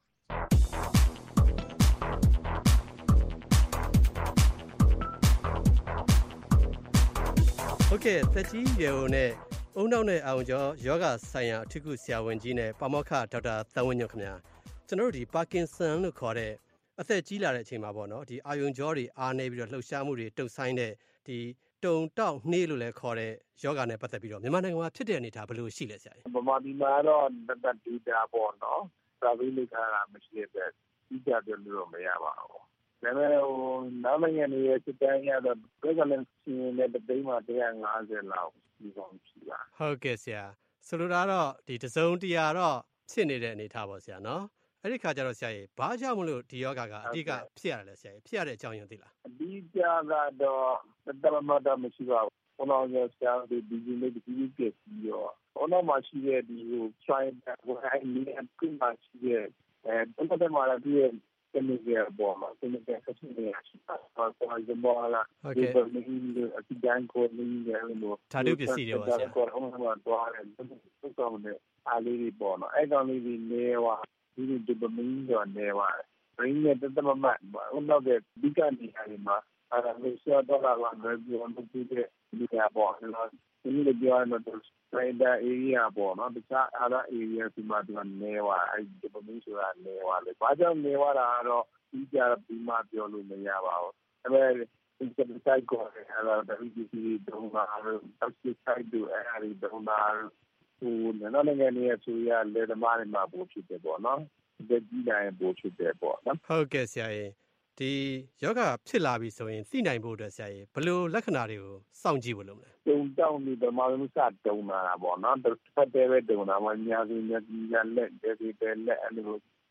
ဟုတ်ကဲ့သက်ကြီးရွယ်အိုနဲ့အုံနောက်နဲ့အောင်ကျော်ယောဂဆိုင်ရာအထူးကုဆရာဝန်ကြီးနဲ့ပါမောက္ခဒေါက်တာသန်းဝင်းညွန့်ခင်ဗျာကျွန်တော်တို့ဒီပါကင်ဆန်လို့ခေါ်တဲ့အသက်ကြီးလာတဲ့အချိန်မှာပေါ့နော်ဒီအာယုံကြောတွေအားနေပြီးတော့လှုပ်ရှားမှုတွေတုပ်ဆိုင်တဲ့ဒီတုံတောက်နှေးလို့လည်းခေါ်တဲ့ယောဂနဲ့ပတ်သက်ပြီးတော့မြန်မာနိုင်ငံမှာဖြစ်တဲ့အနေအထားဘယ်လိုရှိလဲဆရာကြီးဗမာပြည်မှာတော့တတ်တူတာပေါ့နော်ဒါပြီးလိခါတာမရှိတဲ့ပြီးကြတယ်လို့မရပါဘူးဒါပေမဲ့ဟိုနောက်နိုင်ငံတွေရဲ့စစ်တမ်းရတော့ဘယ်ကလည်းစီးနေတဲ့တိမ်မှာone fiftyလောက်ဒီကောင်ရှိပါဟုတ်ကဲ့ဆရာဆိုလိုတာတော့ဒီတစုံတရာတော့ဖြစ်နေတဲ့အနေအထားပေါ့ဆရာနော်အဲ့ဒီခါကျတော့ဆရာကြီးဘာကြောင့်မလို့ဒီယောဂကအဓိကဖြစ်ရတယ်လဲဆရာကြီးဖြစ်ရတဲ့အကြောင်းရင်းသိလားအဓိကကတော့တမမတာမရှိပါဘူးဘုံအောင်ရဆရာဒီဒီလေးဒီဒီပြည့်ပြီးတော့ဘုံအောင်မရှိတဲ့ဒီဟို try ဟိုအဲ့ဒီအကူမရှိတဲ့အဲဘယ်တော့မှလည်းဒီတမန်ကြီးပေါ်မှာတမန်ကြီးဆက်နေရရှိတာပေါ်ပေါ်ဇမောလာဒီဘယ်နည်းအတိအကျကိုနည်းရလို့ဓာတုပစ္စည်းတွေပါဆရာကိုအောင်မှာတော့တယ်သူ့ကောင်နဲ့အားလေးပေါ်တော့အဲ့ကောင်လေးဒီနေဝါဒီဒီဘမင်းတော့နေဝါရင်းနဲ့တတမမဦးနောက်တဲ့ဒီကနေအရင်မှာအဲ့ဒါလို့ဆက်တော့လာတယ်ဒီဝန်တူတဲ့ဒီကပေါ်နော်ဒီလိုပြောရတော့တိုင်းတဲ့ area ပေါ်နော်တခြားအား area ဒီမှာဒီနေဝါအဲ့ဒီဘမင်းဆိုတာနေဝါလေဘာကြောင့်နေဝါတာတော့ဒီကြပြီးမှပြောလို့မရပါဘူးဒါပေမဲ့ဒီစတိုက်ကိုအဲ့ဒါဒီဒီဒုံလာတော့စစ်ဆိုင်ဒူအဲ့ဒီဒုံလာဟိုနော်နိုင်ငံရဲ့ဆိုရလေသမားတွေမှာပို့ဖြစ်တယ်ပေါ့နော်ဒီကြီးတိုင်းပို့ဖြစ်တယ်ပေါ့နော်ဟုတ်ကဲ့ဆရာကြီးဒီယောဂဖြစ်လာပြီဆိုရင်သိနိုင်ဖို့အတွက်ဆရာကြီးဘယ်လိုလက္ခဏာတွေကိုစောင့်ကြည့်ဖို့လုပ်မလဲတုံတောင်းပြီးဓမ္မလုံးစတုံလာတာပေါ့နော်တစ်ဖက်တည်းပဲတုံတာမှညာစီညာညာလက်တည်းတည်းလက်အဲ့လို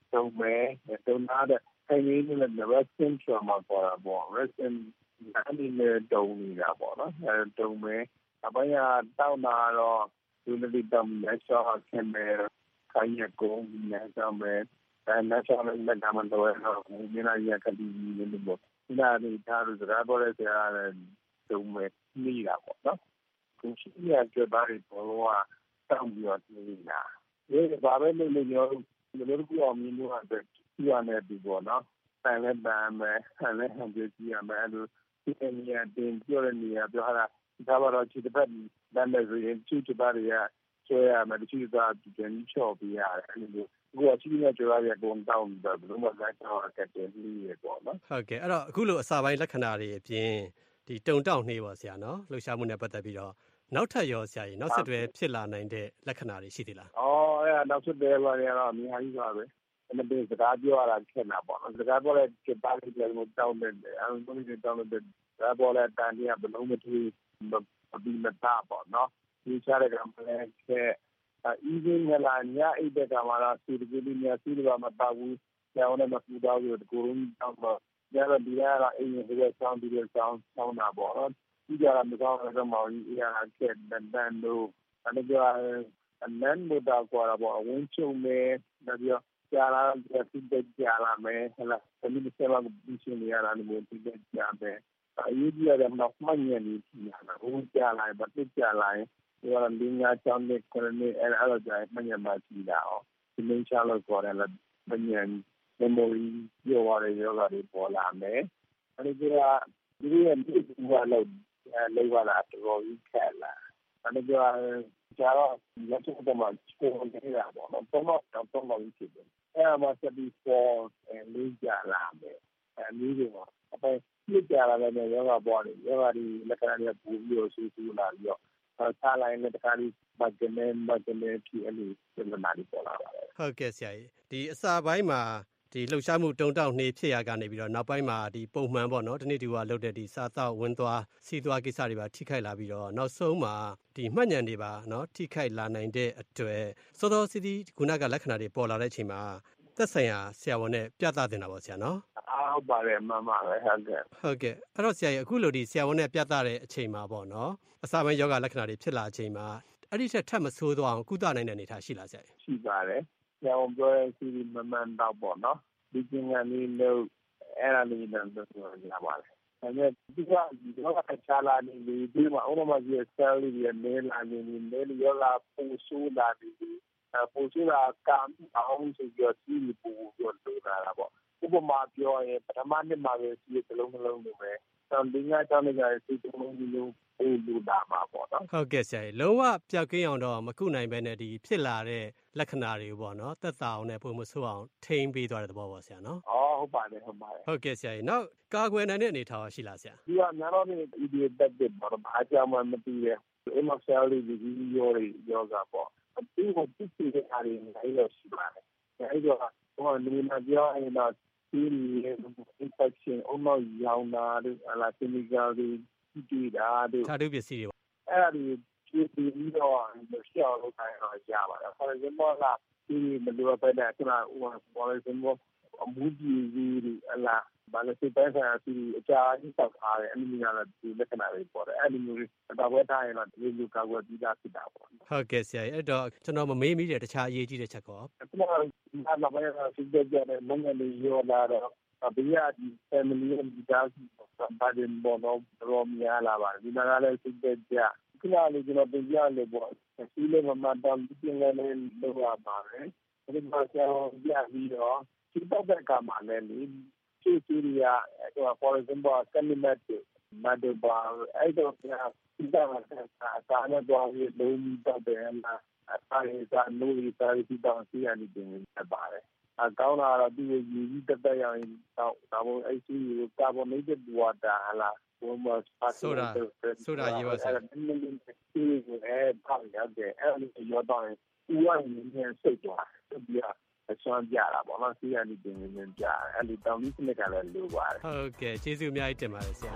တုံမဲတုံနာတဲ့အဲဒီနဲ့ resting trauma ပေါ်တာပေါ့ resting အနေနဲ့တုံနေတာပေါ့နော်အဲတုံမဲအပိုင်းကတောက်လာတော့ဒီလိုတောင်လက်ချောခင်မဲခိုင်ရကုန်းနဲ့တော့မဲအဲလက်ချောလည်းလက်မှန်တော့ဟိုminaရကတိနေလို့ပေါ့ဒီနာနေသားတို့စကားပေါ်တဲ့ဆရာလည်းတုံမဲနေတာပေါ့နော်ကိုရှိရကြပါရီပေါ်တော့တောင်းပြီးတော့နေတာဒီဘာပဲလို့လည်းရောဒီလိုကူအောင်မြင်လို့အတွက်ဒီရနေပြီပေါ့နော်ဆိုင်လည်းဗမ်းမယ်ဆိုင်လည်းဟန်ကြည့်ရမယ်လို့ဒီနေရာတင်ပြောရနေရပြောတာဒါတော့ချစ်တဲ့ဘန်လည်းရင်းချစ်တဲ့ရဆွဲရမယ်ချစ်တဲ့ပြန်ချော်ပြရတယ်အဲ့လိုကိုအချင်းနဲ့ကြော်ရကုန်တောင်းတယ်ဘယ်လိုမှလည်းတော့အကက်တယ်လေးရပေါ့နော်ဟုတ်ကဲ့အဲ့တော့အခုလိုအစာပိုင်းလက္ခဏာတွေအပြင်ဒီတုံတောက်နှေးပါဆရာနော်လှုပ်ရှားမှုနဲ့ပတ်သက်ပြီးတော့နောက်ထပ်ရောဆရာကြီးနောက်ဆက်တွဲဖြစ်လာနိုင်တဲ့လက္ခဏာတွေရှိသေးလားอ๋อအဲ့နောက်ဆက်တွဲပါရတော့အများကြီးပါပဲအဲ့ဒါစကားပြောရတာခက်တာပေါ့စကားပြောတဲ့စပါးလေးတွေကိုတောင်းတယ်အဲ့လိုမျိုးတောင်းတဲ့စကားပြောတဲ့တန်ကြီးကဘလုံးမထူးပြီးမသားပေါ့နော်ဒီချရကံလည်းခက်အီးကြီးလာညအိတ်တဲ့ကမှာလားစီဒီကြီးများစီဒီပါမပါဘူးကျောင်းနဲ့မပူတော့ဘူးကိုရုံးတောင်းတော့ညတော့ဒီရအင်းရဲ့ဆောင်းဒီရဲ့ဆောင်းဆောင်းတာပေါ့နော်ဒီကြတာမကောင်းတော့မောင်ကြီးအရာခက်တန်တန်လို့အဲ့ဒါအနန်းမတာကွာတော့ဝင်းချုံမဲဒါပြောကြာလာတဲ့စိတ်ကြာလာမယ်ဟလာတမီးစလာဒီရှင်ရလာနေတယ်စိတ်ကြာမယ်အရေးကြီးတယ်တော့မှညနေကြီးလာဘူးကြာလာဘာတက်ကြာလာဒီကလင်းညာချောင်းနဲ့ခရနေအဲ့အဲ့တော့ကြာမှညမှာကြီးလာအောင်ဒီမင်းချလို့ခေါ်တယ်လားမညံ memory ပြောရတဲ့ယောဂတွေပေါ်လာမယ်အဲ့ဒီကဒီရဲ့ဒီကလောက်လေးပါလားတော်ကြီးခက်လာအဲ့ဒါကြတော့လက်ချက်တော့မှကိုယ်နေတာပေါ့နော်တော့တော့တော့မှဖြစ်တယ်အဲ့မှာစပြီးပေါ်လေးကြလာမယ်အဲ့ဒီကတော့အပိုင်ပြကြလာတဲ့ယောဂပေါ်တယ်ယောဂဒီလက္ခဏာတွေပူပြီးတော့ဆူဆူလာပြီးတော့စားလိုက်တဲ့တခါလေးမကနေမကနေဖြစ်အဲ့လိုပြဿနာတွေပေါ်လာပါတယ်ဟုတ်ကဲ့ဆရာကြီးဒီအစာပိုင်းမှာဒီလှုပ်ရှားမှုတုံတောက်နှေးဖြစ်ရကနေပြီးတော့နောက်ပိုင်းမှာဒီပုံမှန်ပေါ့နော်တနေ့တူကလုပ်တဲ့ဒီစားသောက်ဝင်းသွားစီးသွားကိစ္စတွေပါထိခိုက်လာပြီးတော့နောက်ဆုံးမှာဒီမှတ်ဉာဏ်တွေပါနော်ထိခိုက်လာနိုင်တဲ့အတွက်စောစောစီးစီးခုနကလက္ခဏာတွေပေါ်လာတဲ့အချိန်မှာသက်ဆိုင်ရာဆရာဝန်နဲ့ပြသတင်တာပေါ့ဆရာနော်အားဟုတ်ပါတယ်မှန်ပါပဲဟုတ်ကဲ့ဟုတ်ကဲ့အဲ့တော့ဆရာကြီးအခုလိုဒီဆရာဝန်နဲ့ပြသတဲ့အချိန်မှာပေါ့နော်အစာပိုင်းယောဂလက္ခဏာတွေဖြစ်လာတဲ့အချိန်မှာအဲ့ဒီထက်ထပ်မဆိုးတော့အောင်ကုသနိုင်တဲ့အနေအထားရှိလားဆရာကြီးရှိပါတယ်ဆရာဝန်ပြောတဲ့စီးမမှန်တော့ပေါ့နော်ဒီကျင်ကနေလို့အဲ့ဒါလေးတော့ပြောရပါတယ်။ဒါပေမဲ့ဒီကဒီတော့ချာလာနေပြီဒီမှာဥပမာကြီးဆယ်လေးရဲ့မဲလာနေနေမဲလျောလာပူဆူလာနေပြီ။ပူဆူလာကံအောင်ဆိုကြစီပူပြောနေတာပေါ့။ဥပမာပြောရင်ပထမနှစ်မှာပဲဒီစလုံးစလုံးလိုပဲ။တော့ဒီညချောင်းတွေကစီတုံးလုံးကြီးလို့ပူလို့တာမှာပေါ့နော်။ဟုတ်ကဲ့ဆရာကြီးလုံးဝပျောက်ကင်းအောင်တော့မကုနိုင်ပဲနဲ့ဒီဖြစ်လာတဲ့လက္ခဏာတွေပေါ့နော်သက်သာအောင်နဲ့ပုံမဆိုးအောင်ထိန်းပေးသွားတဲ့သဘောပေါ့ဆရာနော်အော်ဟုတ်ပါတယ်ဟုတ်ပါတယ်ဟုတ်ကဲ့ဆရာကြီးနောက်ကာကွယ်နိုင်တဲ့အနေအထားရှိလားဆရာဒီကများတော့ဒီ idiopathic ဘာဘာကြောင့်မှမသိရဲ့ emotionally disease ရောရောကပေါ့ဒီကိုသိတဲ့အားတွေလည်းလို့ရှိပါတယ်အဲဒီတော့ဟိုလူနာပြောရင်တော့ဒီ infection အုံနောက်ရောင်တာတို့အလား chemical တွေဒီတာတို့ဓာတုပစ္စည်းတွေအဲ့ဒါတွေဒီပြီးတော့ရှောက်လို့ခိုင်းတော့ရပါတယ်။ for example ကဒီမလိုပဲတဲ့ကျွန်တော် for example အမှုကြီးကြီးအလားဘာလို့စိတ်ပိုင်းဆိုင်ရာစီအကြာကြီးတောက်ထားတယ်အနည်းငယ်တော့ဒီလက္ခဏာတွေပေါ်တယ်အဲ့ဒီမျိုးတော့ဝဲထားရင်တော့ဒီလိုကာကွယ်ပြီးသားဖြစ်တာပေါ့ဟုတ်ကဲ့ဆရာကြီးအဲ့တော့ကျွန်တော်မမေးမိတဲ့တခြားအရေးကြီးတဲ့ချက်ကောကျွန်တော်ဒီမှာပဲစိတ်ကြတဲ့မငယ်လေးရောလာတော့ဘယ်ရဒီ family နဲ့ဒါဘာဒင်ဘောတော့ရောမရလာပါဒီမှာလည်းစိတ်ကြခဏလေးကျွန်တော်ပြန်ရလို့ပေါ့စီးလေးမမှန်တော့ပြင်းနေလို့ရပါတယ်ဒီမှာကျတော့ပြပြီးတော့စိတ်တဲ့ကမှလည်းလေစီစီရီယာဟို for example cinematic မတ်ဘာအဲ့တော့ပြစိတ်တဲ့အစားနဲ့တော့ဒီလုံးတော့တယ်လားအဲ့ဒါကနိုးရီတာရီတောင်စီရနေတယ်ပါတယ်အကောင်းလာတော့ဒီရည်ကြီးတက်တက်ရောင်တော့ဒါမို့အဲ့ဒီကာဗွန်နေတစ်ဝါတာလားဘုံမဆိုဒါဆိုဒါရေပါဆရာဒီအဲပါရတယ်အဲ့ဒီရောတော့ဦးဝိုင်းနေစိတ်သွားပြီးအစွမ်းပြတာပေါ့နော်စီရနေတင်နေကြအဲ့ဒီတောင်ကြီးစနစ်ကလည်းလိုပါတယ်ဟုတ်ကဲ့ကျေးဇူးအများကြီးတင်ပါတယ်ဆရာ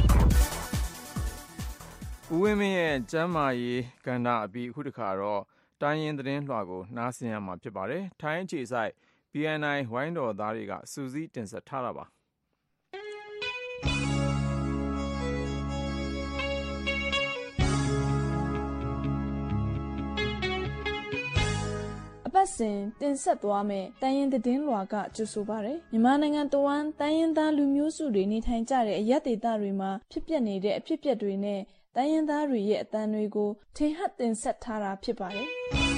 ဦးဝင်းမင်းရဲ့ကျမ်းမာရေးကဏ္ဍအပြီးအခုတခါတော့တိုင်းရင်းသတင်းလွှာကိုနားဆင်ရမှာဖြစ်ပါတယ်။ထိုင်းအခြေစိုက် B N I ဝိုင်းတော်သားတွေကစူးစီးတင်ဆက်ထားတာပါအပတ်စဉ်တင်ဆက်သွားမယ့်တိုင်းရင်းသတင်းလွှာကကြိုဆိုပါရယ်မြန်မာနိုင်ငံတဝန်းတိုင်းရင်းသားလူမျိုးစုတွေနေထိုင်ကြတဲ့အရပ်ဒေသတွေမှာဖြစ်ပျက်နေတဲ့အဖြစ်အပျက်တွေနဲ့တိုင်းရင်းသားတွေရဲ့အသံတွေကိုထင်ဟပ်တင်ဆက်ထားတာဖြစ်ပါတယ်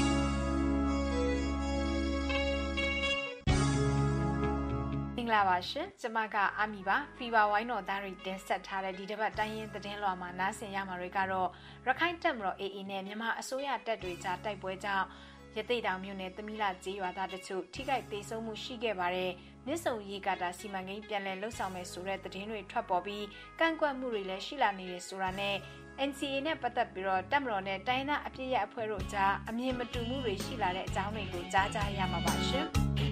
မင်္ဂလာပါရှင်ကျမကအမီပါဖီဘာဝိုင်းတော်သားတွေတင်ဆက်ထားတဲ့ဒီတစ်ပတ်တိုင်းရင်းသတင်းလွှာမှာနားဆင်ရမှာတွေကတော့ရခိုင်တပ်မတော် A A နဲ့မြန်မာအစိုးရတပ်တွေကြားတိုက်ပွဲကြောင့်ရသေ့တောင်မြို့နယ်သမီးလာကျေးရွာသားတချို့ထိခိုက်ဒေဆုံးမှုရှိခဲ့ပါတယ်မြစ်ဆုံရေကာတာစီမံကိန်းပြန်လည်လှုပ်ဆောင်မယ်ဆိုတဲ့သတင်းတွေထွက်ပေါ်ပြီးကန့်ကွက်မှုတွေလည်းရှိလာနေတယ်ဆိုတာနဲ့ N C A နဲ့ပတ်သက်ပြီးတော့တပ်မတော်နဲ့တိုင်းဒေသအပြည့်ရအဖွဲ့တို့ကြားအမြင်မတူမှုတွေရှိလာတဲ့အကြောင်းတွေကိုကြားကြရမှာပါရှင်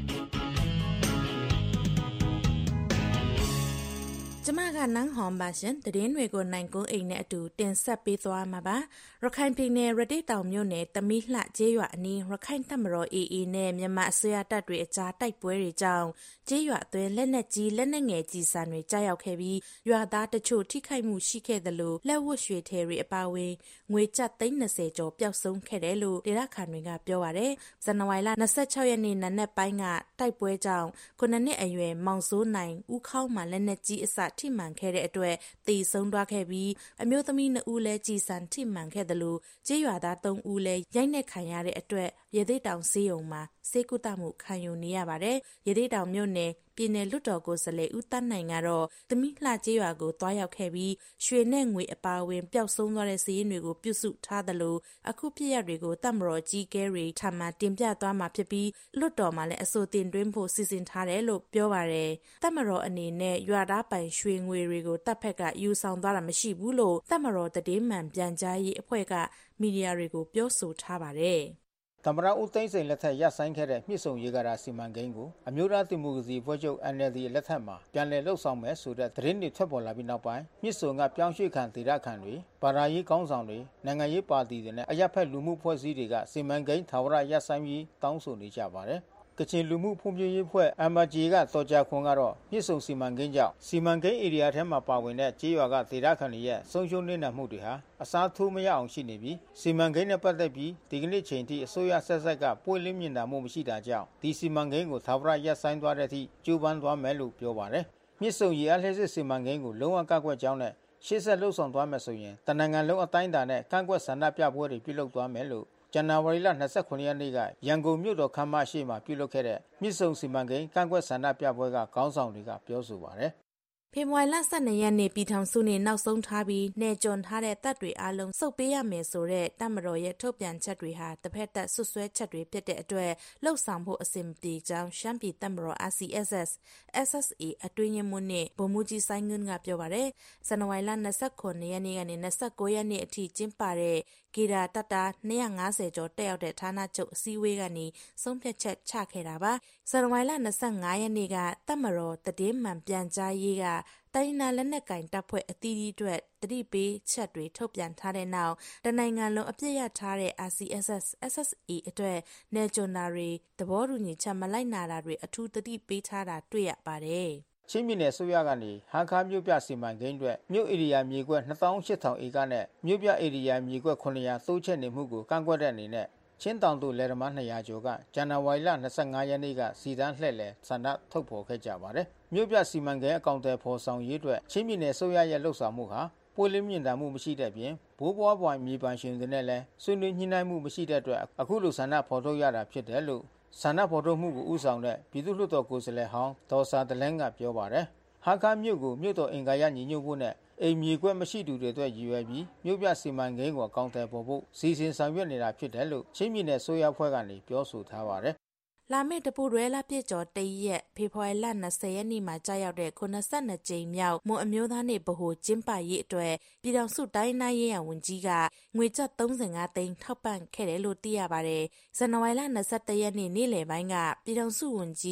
ကျမကနန်းဟောင်ပါရှင်တည်င်းတွေကိုနိုင်ကုန်းအိမ်နဲ့အတူတင်ဆက်ပေးသွားမှာပါရခိုင်ပြည်နယ်ရတိတောင်မြို့နယ်တမီးလှကျေးရွာအနီးရခိုင်တပ်မတော် A A နဲ့မြန်မာအစိုးရတပ်တွေအကြားတိုက်ပွဲတွေကြောင့်ကျေးရွာအတွင်းလက်နက်ကြီးလက်နက်ငယ်ကြီးစံတွေကြားရောက်ခဲ့ပြီးရွာသားတချို့ထိခိုက်မှုရှိခဲ့တယ်လို့လက်ဝတ်ရွှေထည်တွေအပါအဝင်ငွေကျပ်သိန်း၂၀ကျော်ပျောက်ဆုံးခဲ့တယ်လို့ဒေသခံတွေကပြောပါတယ်ဇန်နဝါရီလ၂၆ရက်နေ့နံနက်ပိုင်းကတိုက်ပွဲကြောင့်ခုနှစ်နှစ်အရွယ်မောင်စိုးနိုင်ဦးခေါင်းမှာလက်နက်ကြီးအစထိမှန်ခဲ့တဲ့အတွက်တေဆုံးသွားခဲ့ပြီးအမျိုးသမီးနှစ်ဦးလည်းကြီးစံထိမှန်ခဲ့တယ်လို့ကျေးရွာသားသုံးဦးလည်းရိုက်နှက်ခံရတဲ့အတွက်ရသေ့တောင်ဆေးရုံမှာဆေးကုသမှုခံယူနေရပါတယ်ရသေ့တောင်မြို့နယ်ပြည်နယ်လွှတ်တော်ကိုယ်စားလှယ်ဦးတန်းနိုင်ကတော့သမီးလှကျေးရွာကိုတွားရောက်ခဲ့ပြီးရွှေနဲ့ငွေအပါအဝင်ပျောက်ဆုံးသွားတဲ့စာရင်းတွေကိုပြုစုထားတယ်လို့အခုဖြစ်ရတွေကိုတပ်မတော်ကြီးကဲတွေထပ်မံတင်ပြသွားမှာဖြစ်ပြီးလွှတ်တော်မှာလည်းအဆိုတင်သွင်းဖို့စီစဉ်ထားတယ်လို့ပြောပါတယ်တပ်မတော်အနေနဲ့ရွာသားပိုင်ရွှေငွေတွေကိုတပ်ဖက်ကယူဆောင်သွားတာမရှိဘူးလို့တပ်မတော်တည်င်းမှန်ပြန်ကြားရေးအဖွဲ့ကမီဒီယာတွေကိုပြောဆိုထားပါတယ်သမ္မတဦးသိန်းစိန်လက်ထက်ရပ်ဆိုင်းခဲ့တဲ့မြစ်ဆုံရေကာတာစီမံကိန်းကိုအမျိုးသားဒီမိုကရေစီဖွဲ့ချုပ် N L D လက်ထက်မှာပြန်လည်လှုပ်ဆောင်မယ်ဆိုတဲ့သတင်းတွေထွက်ပေါ်လာပြီးနောက်ပိုင်းမြစ်ဆုံကပြောင်းရွှေ့ခံဒေသခံတွေဘာသာရေးကောင်းဆောင်တွေနိုင်ငံရေးပါတီတွေနဲ့အရပ်ဖက်လူမှုဖွဲ့စည်းတွေကစီမံကိန်းထာဝရရပ်ဆိုင်းပြီးတောင်းဆိုနေကြပါတယ်ကချင်လူမှုဖွံ့ဖြိုးရေးအဖွဲ့ M G ကတော်ကြခွန်ကတော့မြစ်ဆုံစီမံကိန်းကြောင့်စီမံကိန်းဧရိယာထဲမှာပါဝင်တဲ့ကျေးရွာကဒေသခံတွေရဲ့ဆုံးရှုံးနေမှုတွေဟာအစားထိုးမရအောင်ရှိနေပြီးစီမံကိန်းနဲ့ပတ်သက်ပြီးဒီကနေ့ချိန်ထိအစိုးရဆက်ဆက်ကပွင့်လင်းမြင်သာမှုမရှိတာကြောင့်ဒီစီမံကိန်းကိုသာဝရရပ်ဆိုင်းသွားတဲ့အထိကြိုးပမ်းသွားမယ်လို့ပြောပါတယ်မြစ်ဆုံရေအားလျှပ်စစ်စီမံကိန်းကိုလုံးဝကန့်ကွက်ကြောင်းနဲ့ရှေ့ဆက်လှုပ်ဆောင်သွားမယ်ဆိုရင်တနင်္ဂနွေလုံးအတိုင်းအတာနဲ့ကန့်ကွက်ဆန္ဒပြပွဲတွေပြုလုပ်သွားမယ်လို့ဇန်နဝါရီလ၂၉ရက်နေ့ကရန်ကုန်မြို့တော်ခမ်းမရှိမှာပြုလုပ်ခဲ့တဲ့မြစ်ဆုံစီမံကိန်းကန့်ကွက်ဆန္ဒပြပွဲကခေါင်းဆောင်တွေကပြောဆိုပါတယ်ဖေဖော်ဝါရီလ၁၂ရက်နေ့ပြည်ထောင်စုနေ့နောက်ဆုံးထားပြီးနေကြွန်ထားတဲ့တပ်တွေအလုံးစုပ်ပေးရမယ်ဆိုတဲ့တပ်မတော်ရဲ့ထုတ်ပြန်ချက်တွေဟာတစ်ဖက်သက်ဆွဆွဲချက်တွေဖြစ်တဲ့အတွက်လှုပ်ဆောင်ဖို့အဆင်ပြေကြောင်းရှမ်းပြည်တပ်မတော် R C S S S S A အတွင်းရေးမှူးနဲ့ဗိုလ်မှူးကြီးစိုင်းငင်းကပြောပါတယ်ဇန်နဝါရီလ၂၉ရက်နေ့ကနေ၂၉ရက်နေ့အထိကျင်းပတဲ့ဂီရာတတာ၂၅၀ကျော်တက်ရောက်တဲ့ဌာနချုပ်အစည်းအဝေးကနေဆုံးဖြတ်ချက်ချခဲ့တာပါဇန်နဝါရီလ၂၅ရက်နေ့ကတပ်မတော်တည်င်းမှန်ပြန်ကြားရေးကတိုင်းနာလက်နက်ကင်တပ်ဖွဲ့အသီးသီးအတွက်တတိပေးချက်တွေထုတ်ပြန်ထားတဲ့နောက်တနိုင်ငံလုံးအပြည့်ရထားတဲ့ R C S S S S A အတွက်နေကြွနာတွေသဘောတူညီချက်မလိုက်နာတာတွေအထူးတတိပေးထားတာတွေ့ရပါတယ်ချင်းပြည်နယ်ဆိုရကနေဟာခါမြို့ပြစီမံကိန်းအတွက်မြို့ဧရိယာမြေကွက်၂၈၀၀၀ဧကနဲ့မြို့ပြဧရိယာမြေကွက်၇၀၀တိုးချဲ့နေမှုကိုကန့်ကွက်တဲ့အနေနဲ့ချင်းတောင်သူလယ်သမား၂၀၀ကျော်ကဇန်နဝါရီလ၂၅ရက်နေ့ကစီတန်းလှည့်လည်ဆန္ဒထုတ်ဖော်ခဲ့ကြပါတယ်မြို့ပြစီမံကိန်းအကောင့်တွေဖော်ဆောင်ရေးအတွက်ချင်းပြည်နယ်ဆိုရရဲ့လှုပ်ဆောင်မှုဟာပွင့်လင်းမြင်သာမှုမရှိတဲ့ပြင်ဘိုးဘွားပွားမြေပန်းရှင်တွေနဲ့လည်းဆွေးနွေးညှိနှိုင်းမှုမရှိတဲ့အတွက်အခုလိုဆန္ဒဖော်ထုတ်ရတာဖြစ်တယ်လို့ဆန္ဒဖော်ထုတ်မှုကိုဥဆောင်တဲ့ပြည်သူ့လွှတ်တော်ကိုယ်စားလှယ်ဟောင်းဒေါ်စာတလန်းကပြောပါတယ်ဟာခါမြို့ကိုမြို့တော်အင်္ဂါရညီညွတ်ဖို့နဲ့အိမ်မြေကွက်မရှိသူတွေအတွက်ရည်ရွယ်ပြီးမြို့ပြစီမံကိန်းကိုအကောင့်တွေပေါ်ဖို့စီစဉ်ဆောင်ရွက်နေတာဖြစ်တယ်လို့ချင်းပြည်နယ်ဆိုရအဖွဲ့ကနေပြောဆိုထားပါတယ်လာမယ့်တပူရဲလာပြည့်ကျော်တရက်ဖေဖော်ဝါရီလ၂၀ရက်နေ့မှာကြာရောက်တဲ့ခုနှစ်၂ကြိမ်မြောက်မွန်အမျိုးသားနေ့ဗဟိုကျင်းပရေးအတွက်ပြည်ထောင်စုတိုင်းဒေသရေးရာဝန်ကြီးကငွေကျပ်၃၅သိန်းထောက်ပံ့ခဲ့တယ်လို့သိရပါတယ်။ဇန်နဝါရီလ၂၁ရက်နေ့နေ့လယ်ပိုင်းကပြည်ထောင်စုဝန်ကြီး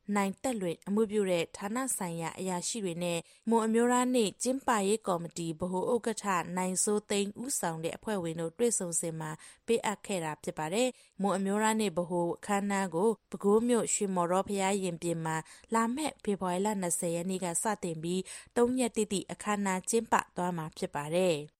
နိုင်တက်လွင်အမှုပြုတဲ့ဌာနဆိုင်ရာအရာရှိတွေနဲ့မွန်အမျိုးသားနေ့ကျင်းပရေးကော်မတီဗဟိုဥက္ကဋ္ဌနိုင်စိုးသိန်းဦးဆောင်တဲ့အဖွဲ့ဝင်တို့တွေ့ဆုံစဉ်မှာပေးအပ်ခဲ့တာဖြစ်ပါတယ်။မွန်အမျိုးသားနေ့ဗဟိုအခမ်းအနားကိုပဲခူးမြို့ရွှေမော်တော်ဘုရားရင်ပြင်မှာလာမယ့်ဖေဖော်ဝါရီလ၂၀ရက်နေ့ကစတင်ပြီး၃ရက်တိတိအခမ်းအနားကျင်းပသွားမှာဖြစ်ပါတယ်။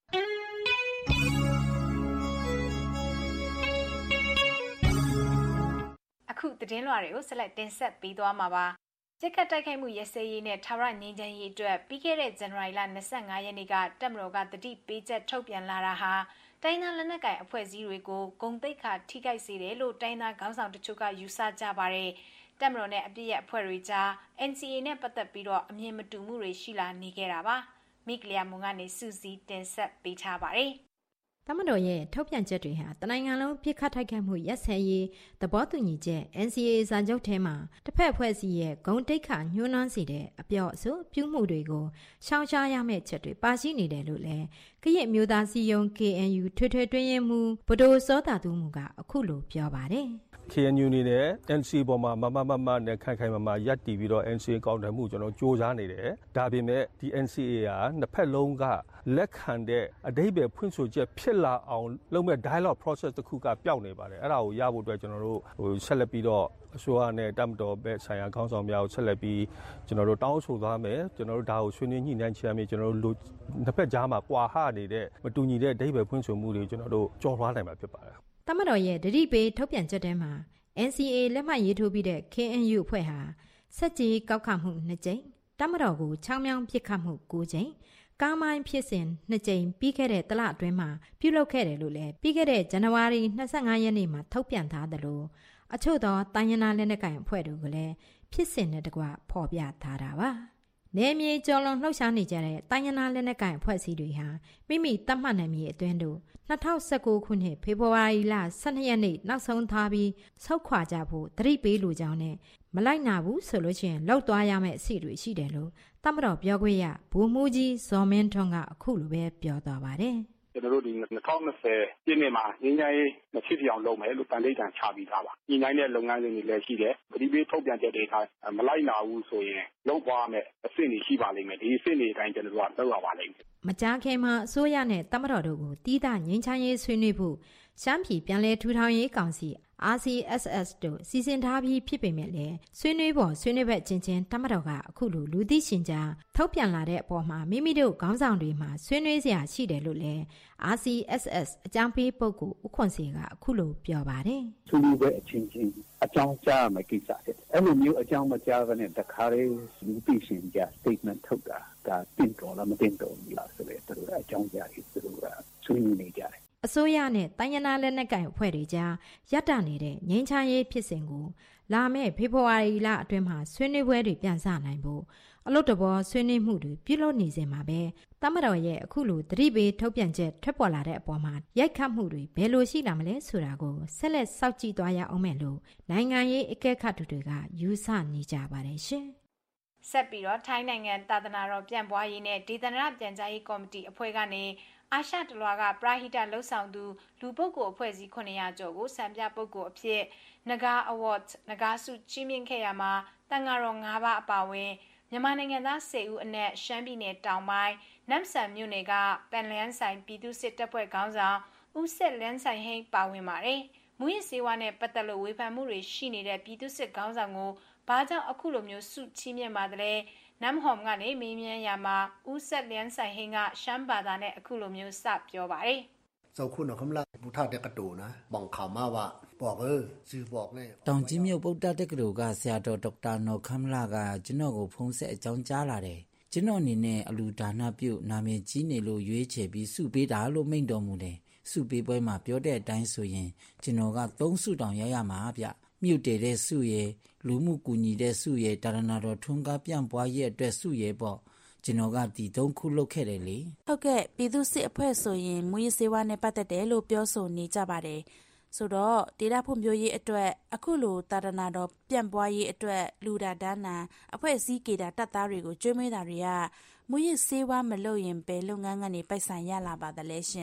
အခုသတင်းလွှာတွေကိုဆက်လက်တင်ဆက်ပေးသွားမှာပါ။စစ်ကတိုက်ခိုက်မှုရစရေးနဲ့ထာဝရငြိမ်းချမ်းရေးအတွက်ပြီးခဲ့တဲ့ဇန်နဝါရီလ၂၅ရက်နေ့ကတပ်မတော်ကတတိပေးချက်ထုတ်ပြန်လာတာဟာတိုင်းသားလက်နက်ကိုင်အဖွဲ့အစည်းတွေကိုဂုဏ်သိက္ခာထိခိုက်စေတယ်လို့တိုင်းသားခေါင်းဆောင်တချို့ကယူဆကြပါတယ်။တပ်မတော်နဲ့အပြည့်ရဲ့အဖွဲ့တွေကြား အန် စီ အေ နဲ့ပတ်သက်ပြီးတော့အမြင်မတူမှုတွေရှိလာနေခဲ့တာပါ။မိကလျာမုံကနေစူးစီးတင်ဆက်ပေးထားပါတယ်။တမတော်ရဲ့ထုတ်ပြန်ချက်တွေဟာတနိုင်ငံလုံးပြစ်ခတ်ထိုက်ခတ်မှုရက်စက်ရေးသဘောတူညီချက် အန် စီ အေ စာချုပ်ထဲမှာတစ်ဖက်အဖွဲ့အစည်းရဲ့ဂုဏ်တိက္ခာညှိုးနှွမ်းစေတဲ့အပြော့အဆိုပြုမှုတွေကိုရှောင်ရှားရမယ့်ချက်တွေပါရှိနေတယ်လို့လည်းကရစ်မျိုးသားစီယုံ ကေ အန် ယူ ထွေထွေတွင်းရင်မှုဗဒိုစောတာသူမှုကအခုလိုပြောပါတယ်။ ကေ အန် ယူ နေနဲ့ အန် စီ အေ ပေါ်မှာမမမမနဲ့ခိုင်ခိုင်မာမာရပ်တည်ပြီးတော့ အန် စီ အေ ကောင်းတယ်မှုကျွန်တော်စ조사နေတယ်။ဒါပေမဲ့ဒီ အန် စီ အေ ဟာနှစ်ဖက်လုံးကလက်ခံတဲ့အဓိပ္ပာယ်ဖွင့်ဆိုချက်ဖြစ်လာအောင်လုပ်မဲ့ dialogue process တစ်ခုကပျောက်နေပါတယ်။အဲ့ဒါကိုရဖို့အတွက်ကျွန်တော်တို့ဟိုဆက်လက်ပြီးတော့အစိုးရနဲ့တပ်မတော်ပဲဆိုင်ရာခေါင်းဆောင်များကိုဆက်လက်ပြီးကျွန်တော်တို့တောင်းဆိုသွားမယ်။ကျွန်တော်တို့ဒါကိုဆွေးနွေးညှိနှိုင်းချင်ရမယ်ကျွန်တော်တို့နှစ်ဖက်ကြားမှာကွာဟနေတဲ့မတူညီတဲ့အဓိပ္ပာယ်ဖွင့်ဆိုမှုတွေကျွန်တော်တို့ကြော်လွှားနိုင်မှာဖြစ်ပါတယ်။တမတော်ရဲ့ဒတိပေးထုတ်ပြန်ချက်ထဲမှာ အန် စီ အေ လက်မှတ်ရေးထိုးပြီးတဲ့ ကေ အန် ယူ အဖွဲ့ဟာစက်ကြီးကောက်ခတ်မှုနှစ်ကြိမ်တမတော်ကိုချောင်းမြောင်းပစ်ခတ်မှု၉ကြိမ်ကားမိုင်းဖြစ်စဉ်နှစ်ကြိမ်ပြီးခဲ့တဲ့တလအတွင်းမှာပြုလုပ်ခဲ့တယ်လို့လည်းပြီးခဲ့တဲ့ဇန်နဝါရီ၂၅ရက်နေ့မှာထုတ်ပြန်ထားတယ်လို့အချို့သောတိုင်းရင်းသားလက်နက်ကိုင်အဖွဲ့တွေကလည်းဖြစ်စဉ်နဲ့တကွဖော်ပြထားတာပါ။နေမြေကျော်လွန်လှုပ်ရှားနေကြတဲ့တိုင်းရင်းသားလက်နက်ကိုင်အဖွဲ့အစည်းတွေဟာမိမိတတ်မှတ်နယ်မြေအတွင်းတို့၂၀၁၉ခုနှစ်ဖေဖော်ဝါရီလ၁၂ရက်နေ့နောက်ဆုံးထားပြီးဆောက်ခွာကြဖို့သတိပေးလိုကြောင်းနဲ့မလိုက်နာဘူးဆိုလို့ရှိရင်လောက်သွားရမယ့်အစီတွေရှိတယ်လို့တမတော်ပြောခွင့်ရဗိုလ်မှူးကြီးဇော်မင်းထွန်းကအခုလိုပဲပြောသွားပါတယ်။ကျွန်တော်တို့ဒီ၂၀၂၀ပြည့်နှစ်မှာငြိမ်းချမ်းရေးမဖြစ်ဖြစ်အောင်လုပ်မယ်လို့တန်ဋိဌာန်ချပြီးသားပါ။ညှိနှိုင်းတဲ့လုပ်ငန်းစဉ်တွေလည်းရှိတယ်။ပရိပေးထုတ်ပြန်ချက်တွေထားမလိုက်နာဘူးဆိုရင်လောက်သွားမယ်အဆင့်တွေရှိပါလိမ့်မယ်။ဒီအဆင့်တွေအတိုင်းကျွန်တော်တို့ကလုပ်ရပါလိမ့်မယ်။မကြာခင်မှာအစိုးရနဲ့တမတော်တို့ကိုတီးတာငြိမ်းချမ်းရေးဆွေးနွေးဖို့ရှမ်းပြည်ပြန်လည်ထူထောင်ရေးကောင်စီ အာร์ စီ အက်စ် အက်စ် တို့စီစဉ်ထားပြီးဖြစ်ပေမဲ့လည်းဆွေးနွေးပေါ်ဆွေးနွေးဘက်ချင်းချင်းတမတော်ကအခုလိုလူသိရှင်ကြားထုတ်ပြန်လာတဲ့အပေါ်မှာမိမိတို့ခေါင်းဆောင်တွေမှာဆွေးနွေးစရာရှိတယ်လို့လည်း အာร์ စီ အက်စ် အက်စ် အကြောင်းပေးပုဂ္ဂိုလ်ဦးခွန်စီကအခုလိုပြောပါတယ်ဆွေးနွေးဘက်အချင်းချင်းအကြောင်းကြားမယ်ကိစ္စတဲ့အဲ့လိုမျိုးအကြောင်းမကြားဘဲနဲ့တခါလေးလူသိရှင်ကြား statement ထုတ်တာဒါတင်တော်လားမတင်တော်ဘူးလားဆိုတဲ့သူတို့အကြောင်းကြားပြီးသူတို့ကဆွေးနွေးနေကြတယ်အစိုးရနဲ့တိုင်းရင်းသားလက်နက်ကိုင်အဖွဲ့တွေကြားရပ်တန့်နေတဲ့ငြိမ်းချမ်းရေးဖြစ်စဉ်ကိုလာမယ့်ဖေဖော်ဝါရီလအတွင်းမှာဆွေးနွေးပွဲတွေပြန်စနိုင်ဖို့အလို့တဘောဆွေးနွေးမှုတွေပြုလုပ်နေစဉ်မှာပဲတမတော်ရဲ့အခုလိုသတိပေးထုတ်ပြန်ချက်ထွက်ပေါ်လာတဲ့အပေါ်မှာရိုက်ခတ်မှုတွေဘယ်လိုရှိလာမလဲဆိုတာကိုဆက်လက်စောင့်ကြည့်သွားရအောင်မယ်လို့နိုင်ငံရေးအကဲခတ်သူတွေကယူဆနေကြပါတယ်ရှင်ဆက်ပြီးတော့ထိုင်းနိုင်ငံသာသနာတော်ပြန်ပွားရေးနဲ့ဒေသနာပြန်ကြားရေးကော်မတီအဖွဲ့ကနေအာရှတလွားကပရာဟိတလှုပ်ဆောင်သူလူပုဂ္ဂိုလ်အဖွဲ့အစည်းခုနှစ်ရာကျော်ကိုစံပြပုဂ္ဂိုလ်အဖြစ်နဂါအဝတ်နဂါဆုချီးမြှင့်ခဲ့ရမှာတန်ဃာတော်၅ပါးအပါအဝင်မြန်မာနိုင်ငံသား၁၀ဦးအနက်ရှမ်းပြည်နယ်တောင်ပိုင်းနမ်ဆန်မြို့နယ်ကပန်လျန်းဆိုင်ပြည်သူစစ်တပ်ဖွဲ့ခေါင်းဆောင်ဦးစစ်လန်းဆိုင်ဟိန်းပါဝင်ပါတယ်။မူရစ်စေဝါနဲ့ပတ်သက်လို့ဝေဖန်မှုတွေရှိနေတဲ့ပြည်သူစစ်ခေါင်းဆောင်ကိုဘာကြောင့်အခုလိုမျိုးဆုချီးမြှင့်ပါတယ်လဲနမ်ဟောမ်ကနေမေးမြန်းရမှာဦးဆက်လျန်းဆိုင်ဟင်းကရှမ်းဘာသာနဲ့အခုလိုမျိုးစပြောပါတယ်။စောခုနခမလာဘူထားတဲ့ကတူနာဘောင်ခါမဝบอกเออสื่อบอกเนี่ยတောင်ကြီးမြို့ပုဒ်တတက္ကသိုလ်ကဆရာတော်ဒေါက်တာနော်ခမလာကကျွန်တော်ကိုဖုန်းဆက်အကြောင်းကြားလာတယ်။ကျွန်တော်အနေနဲ့အလူဒါနပြုနာမည်ကြီးနေလို့ရွေးချယ်ပြီးစုပေးတာလို့မိန့်တော်မူတယ်။စုပေးပွဲမှာပြောတဲ့အတိုင်းဆိုရင်ကျွန်တော်ကသုံးစုတောင်ရရမှာဗျ။မြုပ်တည်တဲ့စုရဲ့လူမှုကူညီတဲ့စုရဲ့တာရဏတော်ထွန်းကားပြန့်ပွားရဲ့အတွက်စုရဲ့ပေါ့ကျွန်တော်ကဒီသုံးခုလုပ်ခဲ့တယ်လေဟုတ်ကဲ့ပြည်သူစစ်အဖွဲ့ဆိုရင်မူရစ်စေဝါနဲ့ပတ်သက်တယ်လို့ပြောဆိုနေကြပါတယ်ဆိုတော့ဒေတာဖွံ့ဖြိုးရေးအတွက်အခုလိုတာရဏတော်ပြန့်ပွားရေးအတွက်လူဒါဒါနာအဖွဲ့အစည်းကေတာတပ်သားတွေကိုကျွေးမွေးတာတွေကမူရစ်စေဝါမလုပ်ရင်ဘယ်လုပ်ငန်းကနေပိုက်ဆံရလာပါသလဲရှင်မ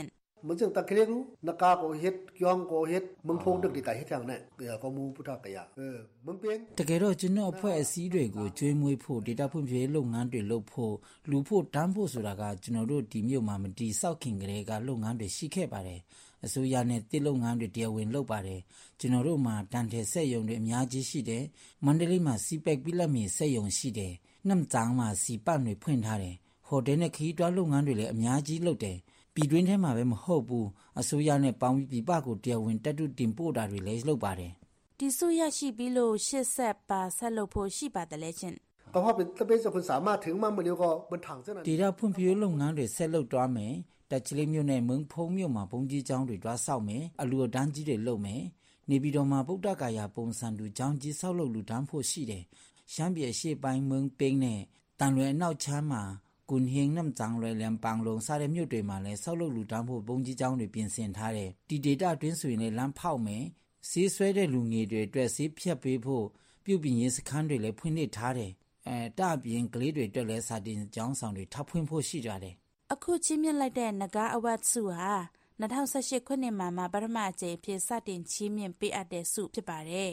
มันจึงตะเกรงนากาโกเฮ็ดยองโกเฮ็ดมึงพงดึกดิกาเฮ็ดอย่างนั้นเดี๋ยวก็มูพุทธกะยะเออมึงเป็นတကယ်တော့ကျွန်တော်အဖွဲ့အစည်းတွေကိုကျွေးမွေးဖို့ဒေတာဖွံ့ဖြိုးရေးလုပ်ငန်းတွေလုပ်ဖို့လူဖို့တန်းဖို့ဆိုတာကကျွန်တော်တို့ဒီမြို့မှာမတီဆောက်ခင်ကလေးကလုပ်ငန်းတွေရှိခဲ့ပါတယ်အစိုးရနဲ့တစ်လုပ်ငန်းတွေတရားဝင်လုပ်ပါတယ်ကျွန်တော်တို့မှာတန်တယ်ဆက်ယုံတွေအများကြီးရှိတယ်မန္တလေးမှာစီပက်ပြီးလက်မြေဆက်ယုံရှိတယ်နမ်ချောင်းမှာစီပတ်တွေဖွင့်ထားတယ်ဟိုတယ်နဲ့ခီးတွားလုပ်ငန်းတွေလည်းအများကြီးလုပ်တယ်ပြည်တွင်းထဲမှာပဲမဟုတ်ဘူးအစိုးရနဲ့ပေါင်းပြီးပြပကိုတရားဝင်တက်တူတင်ပို့တာတွေလည်းလုပ်ပါတယ်ဒီဆိုရရှိပြီးလို့ရှစ်ဆက်ပါဆက်လုပ်ဖို့ရှိပါတယ်လေချင်းก็เพราะเป็นตะเปจะคนสามารถถึงมันเร็วก็บนถังเส้นนั้นဒေတာဖွံ့ဖြိုးလုပ်ငန်းတွေဆက်လုပ်သွားမယ်တက်ချလေးမြို့နဲ့မုံဖုံးမြို့မှာဘုံကြီးကျောင်းတွေတွားဆောက်မယ်အလူအတန်းကြီးတွေလုပ်မယ်နေပြည်တော်မှာဗုဒ္ဓဂါယာပုံစံတူကျောင်းကြီးဆောက်လုပ်လူတန်းဖို့ရှိတယ်ရှမ်းပြည်ရှေ့ပိုင်းမုံပိန်းနဲ့တန်လွယ်အနောက်ချမ်းမှာကွန်ဟင်းနမ်ချောင်းလွယ်လန်ပန်းလုံးစားတဲ့မြို့တွေမှာလည်းဆောက်လုပ်လူတန်းဖို့ဘုံကြီးကျောင်းတွေပြင်ဆင်ထားတယ်ဒီဒေတာတွင်းဆိုရင်လည်းလမ်းဖောက်မယ်စီးဆွဲတဲ့လူငယ်တွေအတွက်စီးဖြတ်ပေးဖို့ပြုပြင်ရေးစခန်းတွေလည်းဖွင့်လှစ်ထားတယ်အဲတအပြင်ကလေးတွေအတွက်လည်းစာတင်ကျောင်းဆောင်တွေထပ်ဖွင့်ဖို့ရှိကြတယ်အခုချင်းမြင့်လိုက်တဲ့နဂါအဝတ်စုဟာ၂၀၁၈ခုနှစ်မှာပထမအကြိမ်ဖြစ်စတင်ချီးမြှင့်ပေးအပ်တဲ့စုဖြစ်ပါတယ်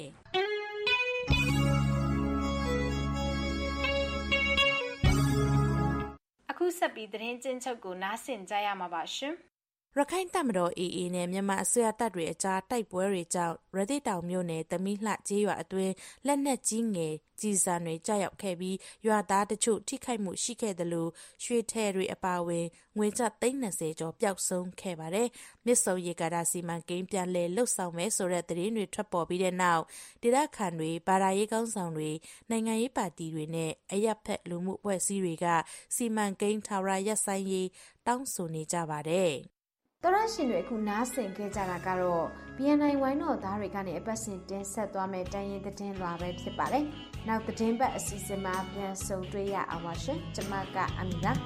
အခုဆက်ပြီးသတင်းကျဉ်းချုပ်ကိုနားဆင်ကြရမှာပါရှင်ရခိုင်တပ်မတော် အေးအေး နဲ့မြန်မာအစိုးရတပ်တွေအကြားတိုက်ပွဲတွေကြောင့်ရသေ့တောင်မြို့နယ်သမီးလှကျေးရွာအတွင်းလက်နက်ကြီးငယ်ကြီးစံတွေကြောက်ရောက်ခဲ့ပြီးရွာသားတချို့ထိခိုက်မှုရှိခဲ့တယ်လို့ရွှေထဲတွေအပါအဝင်ငွေကျပ်သိန်း၂၀ကျော်ပျောက်ဆုံးခဲ့ပါတယ်။မြစ်ဆုံရေကာတာစီမံကိန်းပြန်လည်လှုပ်ဆောင်မယ်ဆိုတဲ့သတင်းတွေထွက်ပေါ်ပြီးတဲ့နောက်ဒေသခံတွေဘာသာရေးကောင်းဆောင်တွေနိုင်ငံရေးပါတီတွေနဲ့အရက်ဖက်လူမှုအဖွဲ့အစည်းတွေကစီမံကိန်းထာဝရရပ်ဆိုင်းရေးတောင်းဆိုနေကြပါတယ်။တော်ရရှင်တွေအခုနားဆင်ခဲ့ကြတာကတော့ ဘီ အန် အိုင် ဝိုင်းတော်သားတွေကနေအပတ်စဉ်တင်ဆက်သွားမယ့်တိုင်းရင်းသတင်းလွှာပဲဖြစ်ပါတယ်။နောက်သတင်းပတ်အစီအစဉ်မှာပြန်ဆုံတွေ့ရအောင်ပါရှင်။ကျွန်မကအမီပါ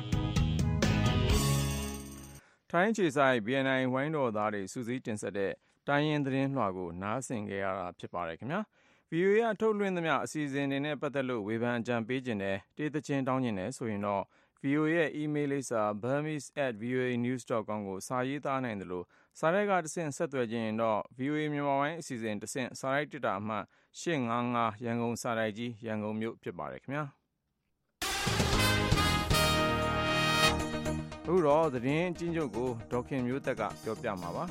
။ထိုင်းခြေဆိုင် ဘီ အန် အိုင် ဝိုင်းတော်သားတွေစူးစီးတင်ဆက်တဲ့တိုင်းရင်းသတင်းလွှာကိုနားဆင်ခဲ့ရတာဖြစ်ပါတယ်ခင်ဗျာ။ ဗီ အို အေ ကထုတ်လွှင့်သမျှအစီအစဉ်တွေနဲ့ပတ်သက်လို့ဝေဖန်အကြံပေးခြင်းနဲ့တေးသချင်းတောင်းခြင်းနဲ့ဆိုရင်တော့ဗီ အို အေ ရဲ့ email လိပ်စာ burmese at voanews dot com ကိုစာရေးသားနိုင်တယ်လို့စာရိုက်ကတစ်ဆင့်ဆက်သွယ်ခြင်းရင်တော့ ဗီ အို အေ မြန်မာပိုင်းအစီအစဉ်တစ်ဆင့်စာရိုက်တစ်တာအမှတ်၈၅၅ရန်ကုန်စာရိုက်ကြီးရန်ကုန်မြို့ဖြစ်ပါတယ်ခင်ဗျာအခုတော့သတင်းအချင်းချုပ်ကိုဒေါက်ခင်မျိုးသက်ကပြောပြမှာပါ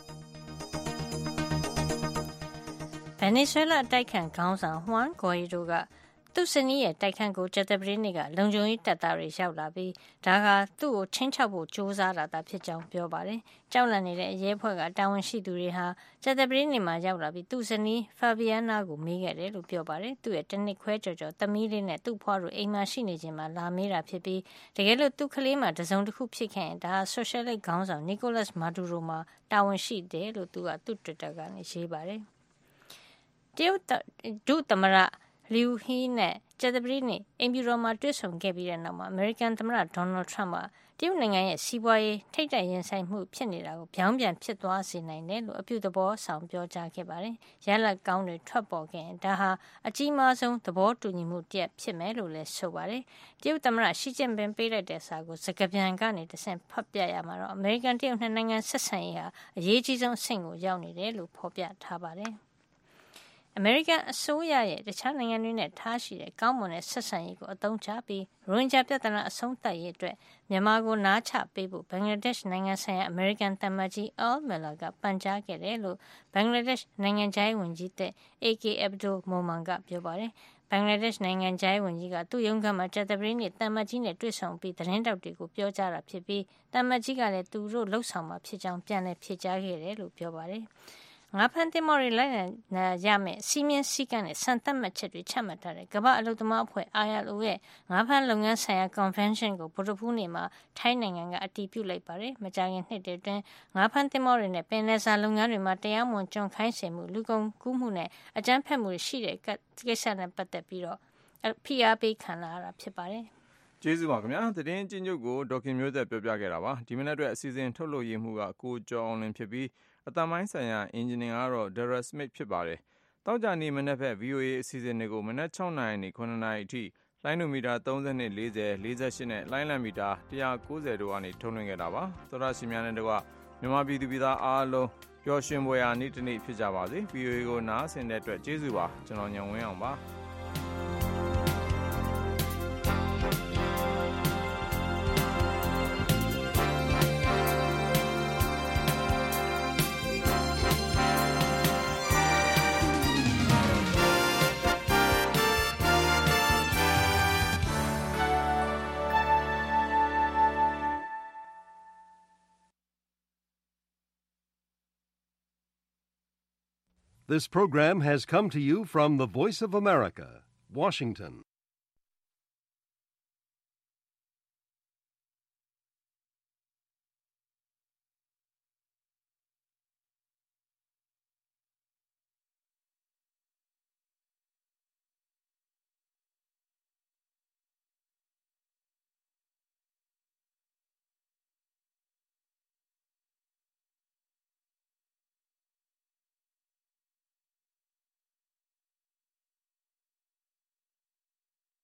ဗင်နီဇွဲလားအတိုက်ခံခေါင်းဆောင်ဟွမ်ဂွိုင်ဒိုကသူ့စနီးရဲ့တိုက်ခန်းကိုကြာသပတေးနေ့ကလုံခြုံရေးတပ်သားတွေရောက်လာပြီးဒါကသူ့ကိုချင်းချောက်ဖို့ကြိုးစားတာသာဖြစ်ကြောင်းပြောပါတယ်။ကြောက်လန့်နေတဲ့အရဲဖွဲ့ကတာဝန်ရှိသူတွေဟာကြာသပတေးနေ့မှာရောက်လာပြီးသူ့စနီးဖာဘီယာနာကိုမေးခဲ့တယ်လို့ပြောပါတယ်။သူ့ရဲ့တနစ်ခွဲကြော်ကြော်သမီးလေးနဲ့သူ့ဖွားတို့အိမ်မှာရှိနေခြင်းမှာလာမေးတာဖြစ်ပြီးတကယ်လို့သူ့ကလေးမှာတစုံတစ်ခုဖြစ်ခဲ့ရင်ဒါဟာဆိုရှယ်လစ်ခေါင်းဆောင်နီကိုလတ်မာဒူရိုမှာတာဝန်ရှိတယ်လို့သူကသူ့ Twitter ကနေရေးပါတယ်။တရုတ်ဒုသမရလီယူဟီနဲ့ကြာသပတေးနေ့အိမ်ဖြူတော်မှာတွေ့ဆုံခဲ့ပြီးတဲ့နောက်မှာအမေရိကန်သမ္မတဒေါ်နယ်ထရမ့်ကတရုတ်နိုင်ငံရဲ့စီးပွားရေးထိပ်တိုက်ရင်ဆိုင်မှုဖြစ်နေတာကိုပြောင်းပြန်ဖြစ်သွားစေနိုင်တယ်လို့အပြုသဘောဆောင်ပြောကြားခဲ့ပါတယ်။ရလဒ်ကောင်းတွေထွက်ပေါ်ခဲ့ရင်ဒါဟာအကြီးမားဆုံးသဘောတူညီမှုတစ်ရပ်ဖြစ်မယ်လို့လည်းဆိုပါတယ်။တရုတ်သမ္မတရှီကျင့်ပင်ပေးလိုက်တဲ့စာကိုစကားပြန်ကနေတဆင့်ဖတ်ပြရမှာတော့အမေရိကန်တရုတ်နှစ်နိုင်ငံဆက်ဆံရေးဟာအရေးကြီးဆုံးအဆင့်ကိုရောက်နေတယ်လို့ဖော်ပြထားပါတယ်။အမေရိကန်အစိုးရရဲ့တခြားနိုင်ငံတွေနဲ့ထားရှိတဲ့ကောင်းမွန်တဲ့ဆက်ဆံရေးကိုအသုံးချပြီးရိုဟင်ဂျာပြဿနာအဆုံးသတ်ရေးအတွက်မြန်မာကိုနားချပေးဖို့ဘင်္ဂလားဒေ့ရှ်နိုင်ငံဆိုင်ရာအမေရိကန်သံမတ်ကြီးအယ်မီလာကပန်ကြားခဲ့တယ်လို့ဘင်္ဂလားဒေ့ရှ်နိုင်ငံခြားရေးဝန်ကြီးတဲ့ အေ ကေ Abdul Momen ကပြောပါတယ်။ဘင်္ဂလားဒေ့ရှ်နိုင်ငံခြားရေးဝန်ကြီးကသူ့ရုံးခန်းမှာကြာသပတေးနေ့သံမတ်ကြီးနဲ့တွေ့ဆုံပြီးသတင်းတောက်တွေကိုပြောကြားတာဖြစ်ပြီးသံမတ်ကြီးကလည်းသူတို့လှုပ်ဆောင်မှာဖြစ်ကြောင်းပြန်လည်ဖြေကြားခဲ့တယ်လို့ပြောပါတယ်။ငါးဖမ်းသင်္ဘောတွေလိုက်နာရမယ်စီမင်းစည်းကမ်းနဲ့စံသတ်မှတ်ချက်တွေချမှတ်ထားတဲ့ကမ္ဘာအလုပ်သမားအဖွဲ့ အိုင် အယ်လ် အို ရဲ့ငါးဖမ်းလုပ်ငန်းဆိုင်ရာ Convention ကိုဗုဒ္ဓဟူးနေ့မှာထိုင်းနိုင်ငံကအတည်ပြုလိုက်ပါတယ်။မကြာခင်နှစ်တွေအတွင်းငါးဖမ်းသင်္ဘောတွေနဲ့ပင်လယ်စာလုပ်ငန်းတွေမှာတရားမဝင်ကျွန်ခိုင်းစေမှုလူကုန်ကူးမှုနဲ့အကြမ်းဖက်မှုရှိတဲ့ကိစ္စနဲ့ပတ်သက်ပြီးတော့ဖိအားပေးခံလာရတာဖြစ်ပါတယ်။ကျေးဇူးပါခင်ဗျာ။သတင်းအချင်းချုပ်ကိုဒေါက်ခင်မျိုးသက်ပြောပြခဲ့တာပါ။ဒီမနေ့အတွက်အစီအစဉ်ထုတ်လို့ရမှုကကိုကျော်အောင်လင်းဖြစ်ပြီးအတမိုင်းဆိုင်ရာအင်ဂျင်နီယာကတော့ Dara Smith ဖြစ်ပါတယ်။တောက်ကြနေမနေ့ဖက် ဗီ အို အေ အစီအစဉ်တွေကိုမနေ့၆နာရီနေ9နာရီအထိလိုင်းနိုမီတာ၃၂ ၄၀ ၄၈နဲ့လိုင်းလံမီတာ၁၉၀တို့ကနေထုတ်လွှင့်ခဲ့တာပါ။သောရရှိများနဲ့တကွမြန်မာပြည်သူပြည်သားအားလုံးပျော်ရွှင်ပွဲရာနေ့တစ်နေ့ဖြစ်ကြပါစေ ဗီအိုအေ ကိုနားဆင်တဲ့အတွက်ကျေးဇူးပါကျွန်တော်ညံဝင်းအောင်ပါ This program has come to you from the Voice of America, Washington.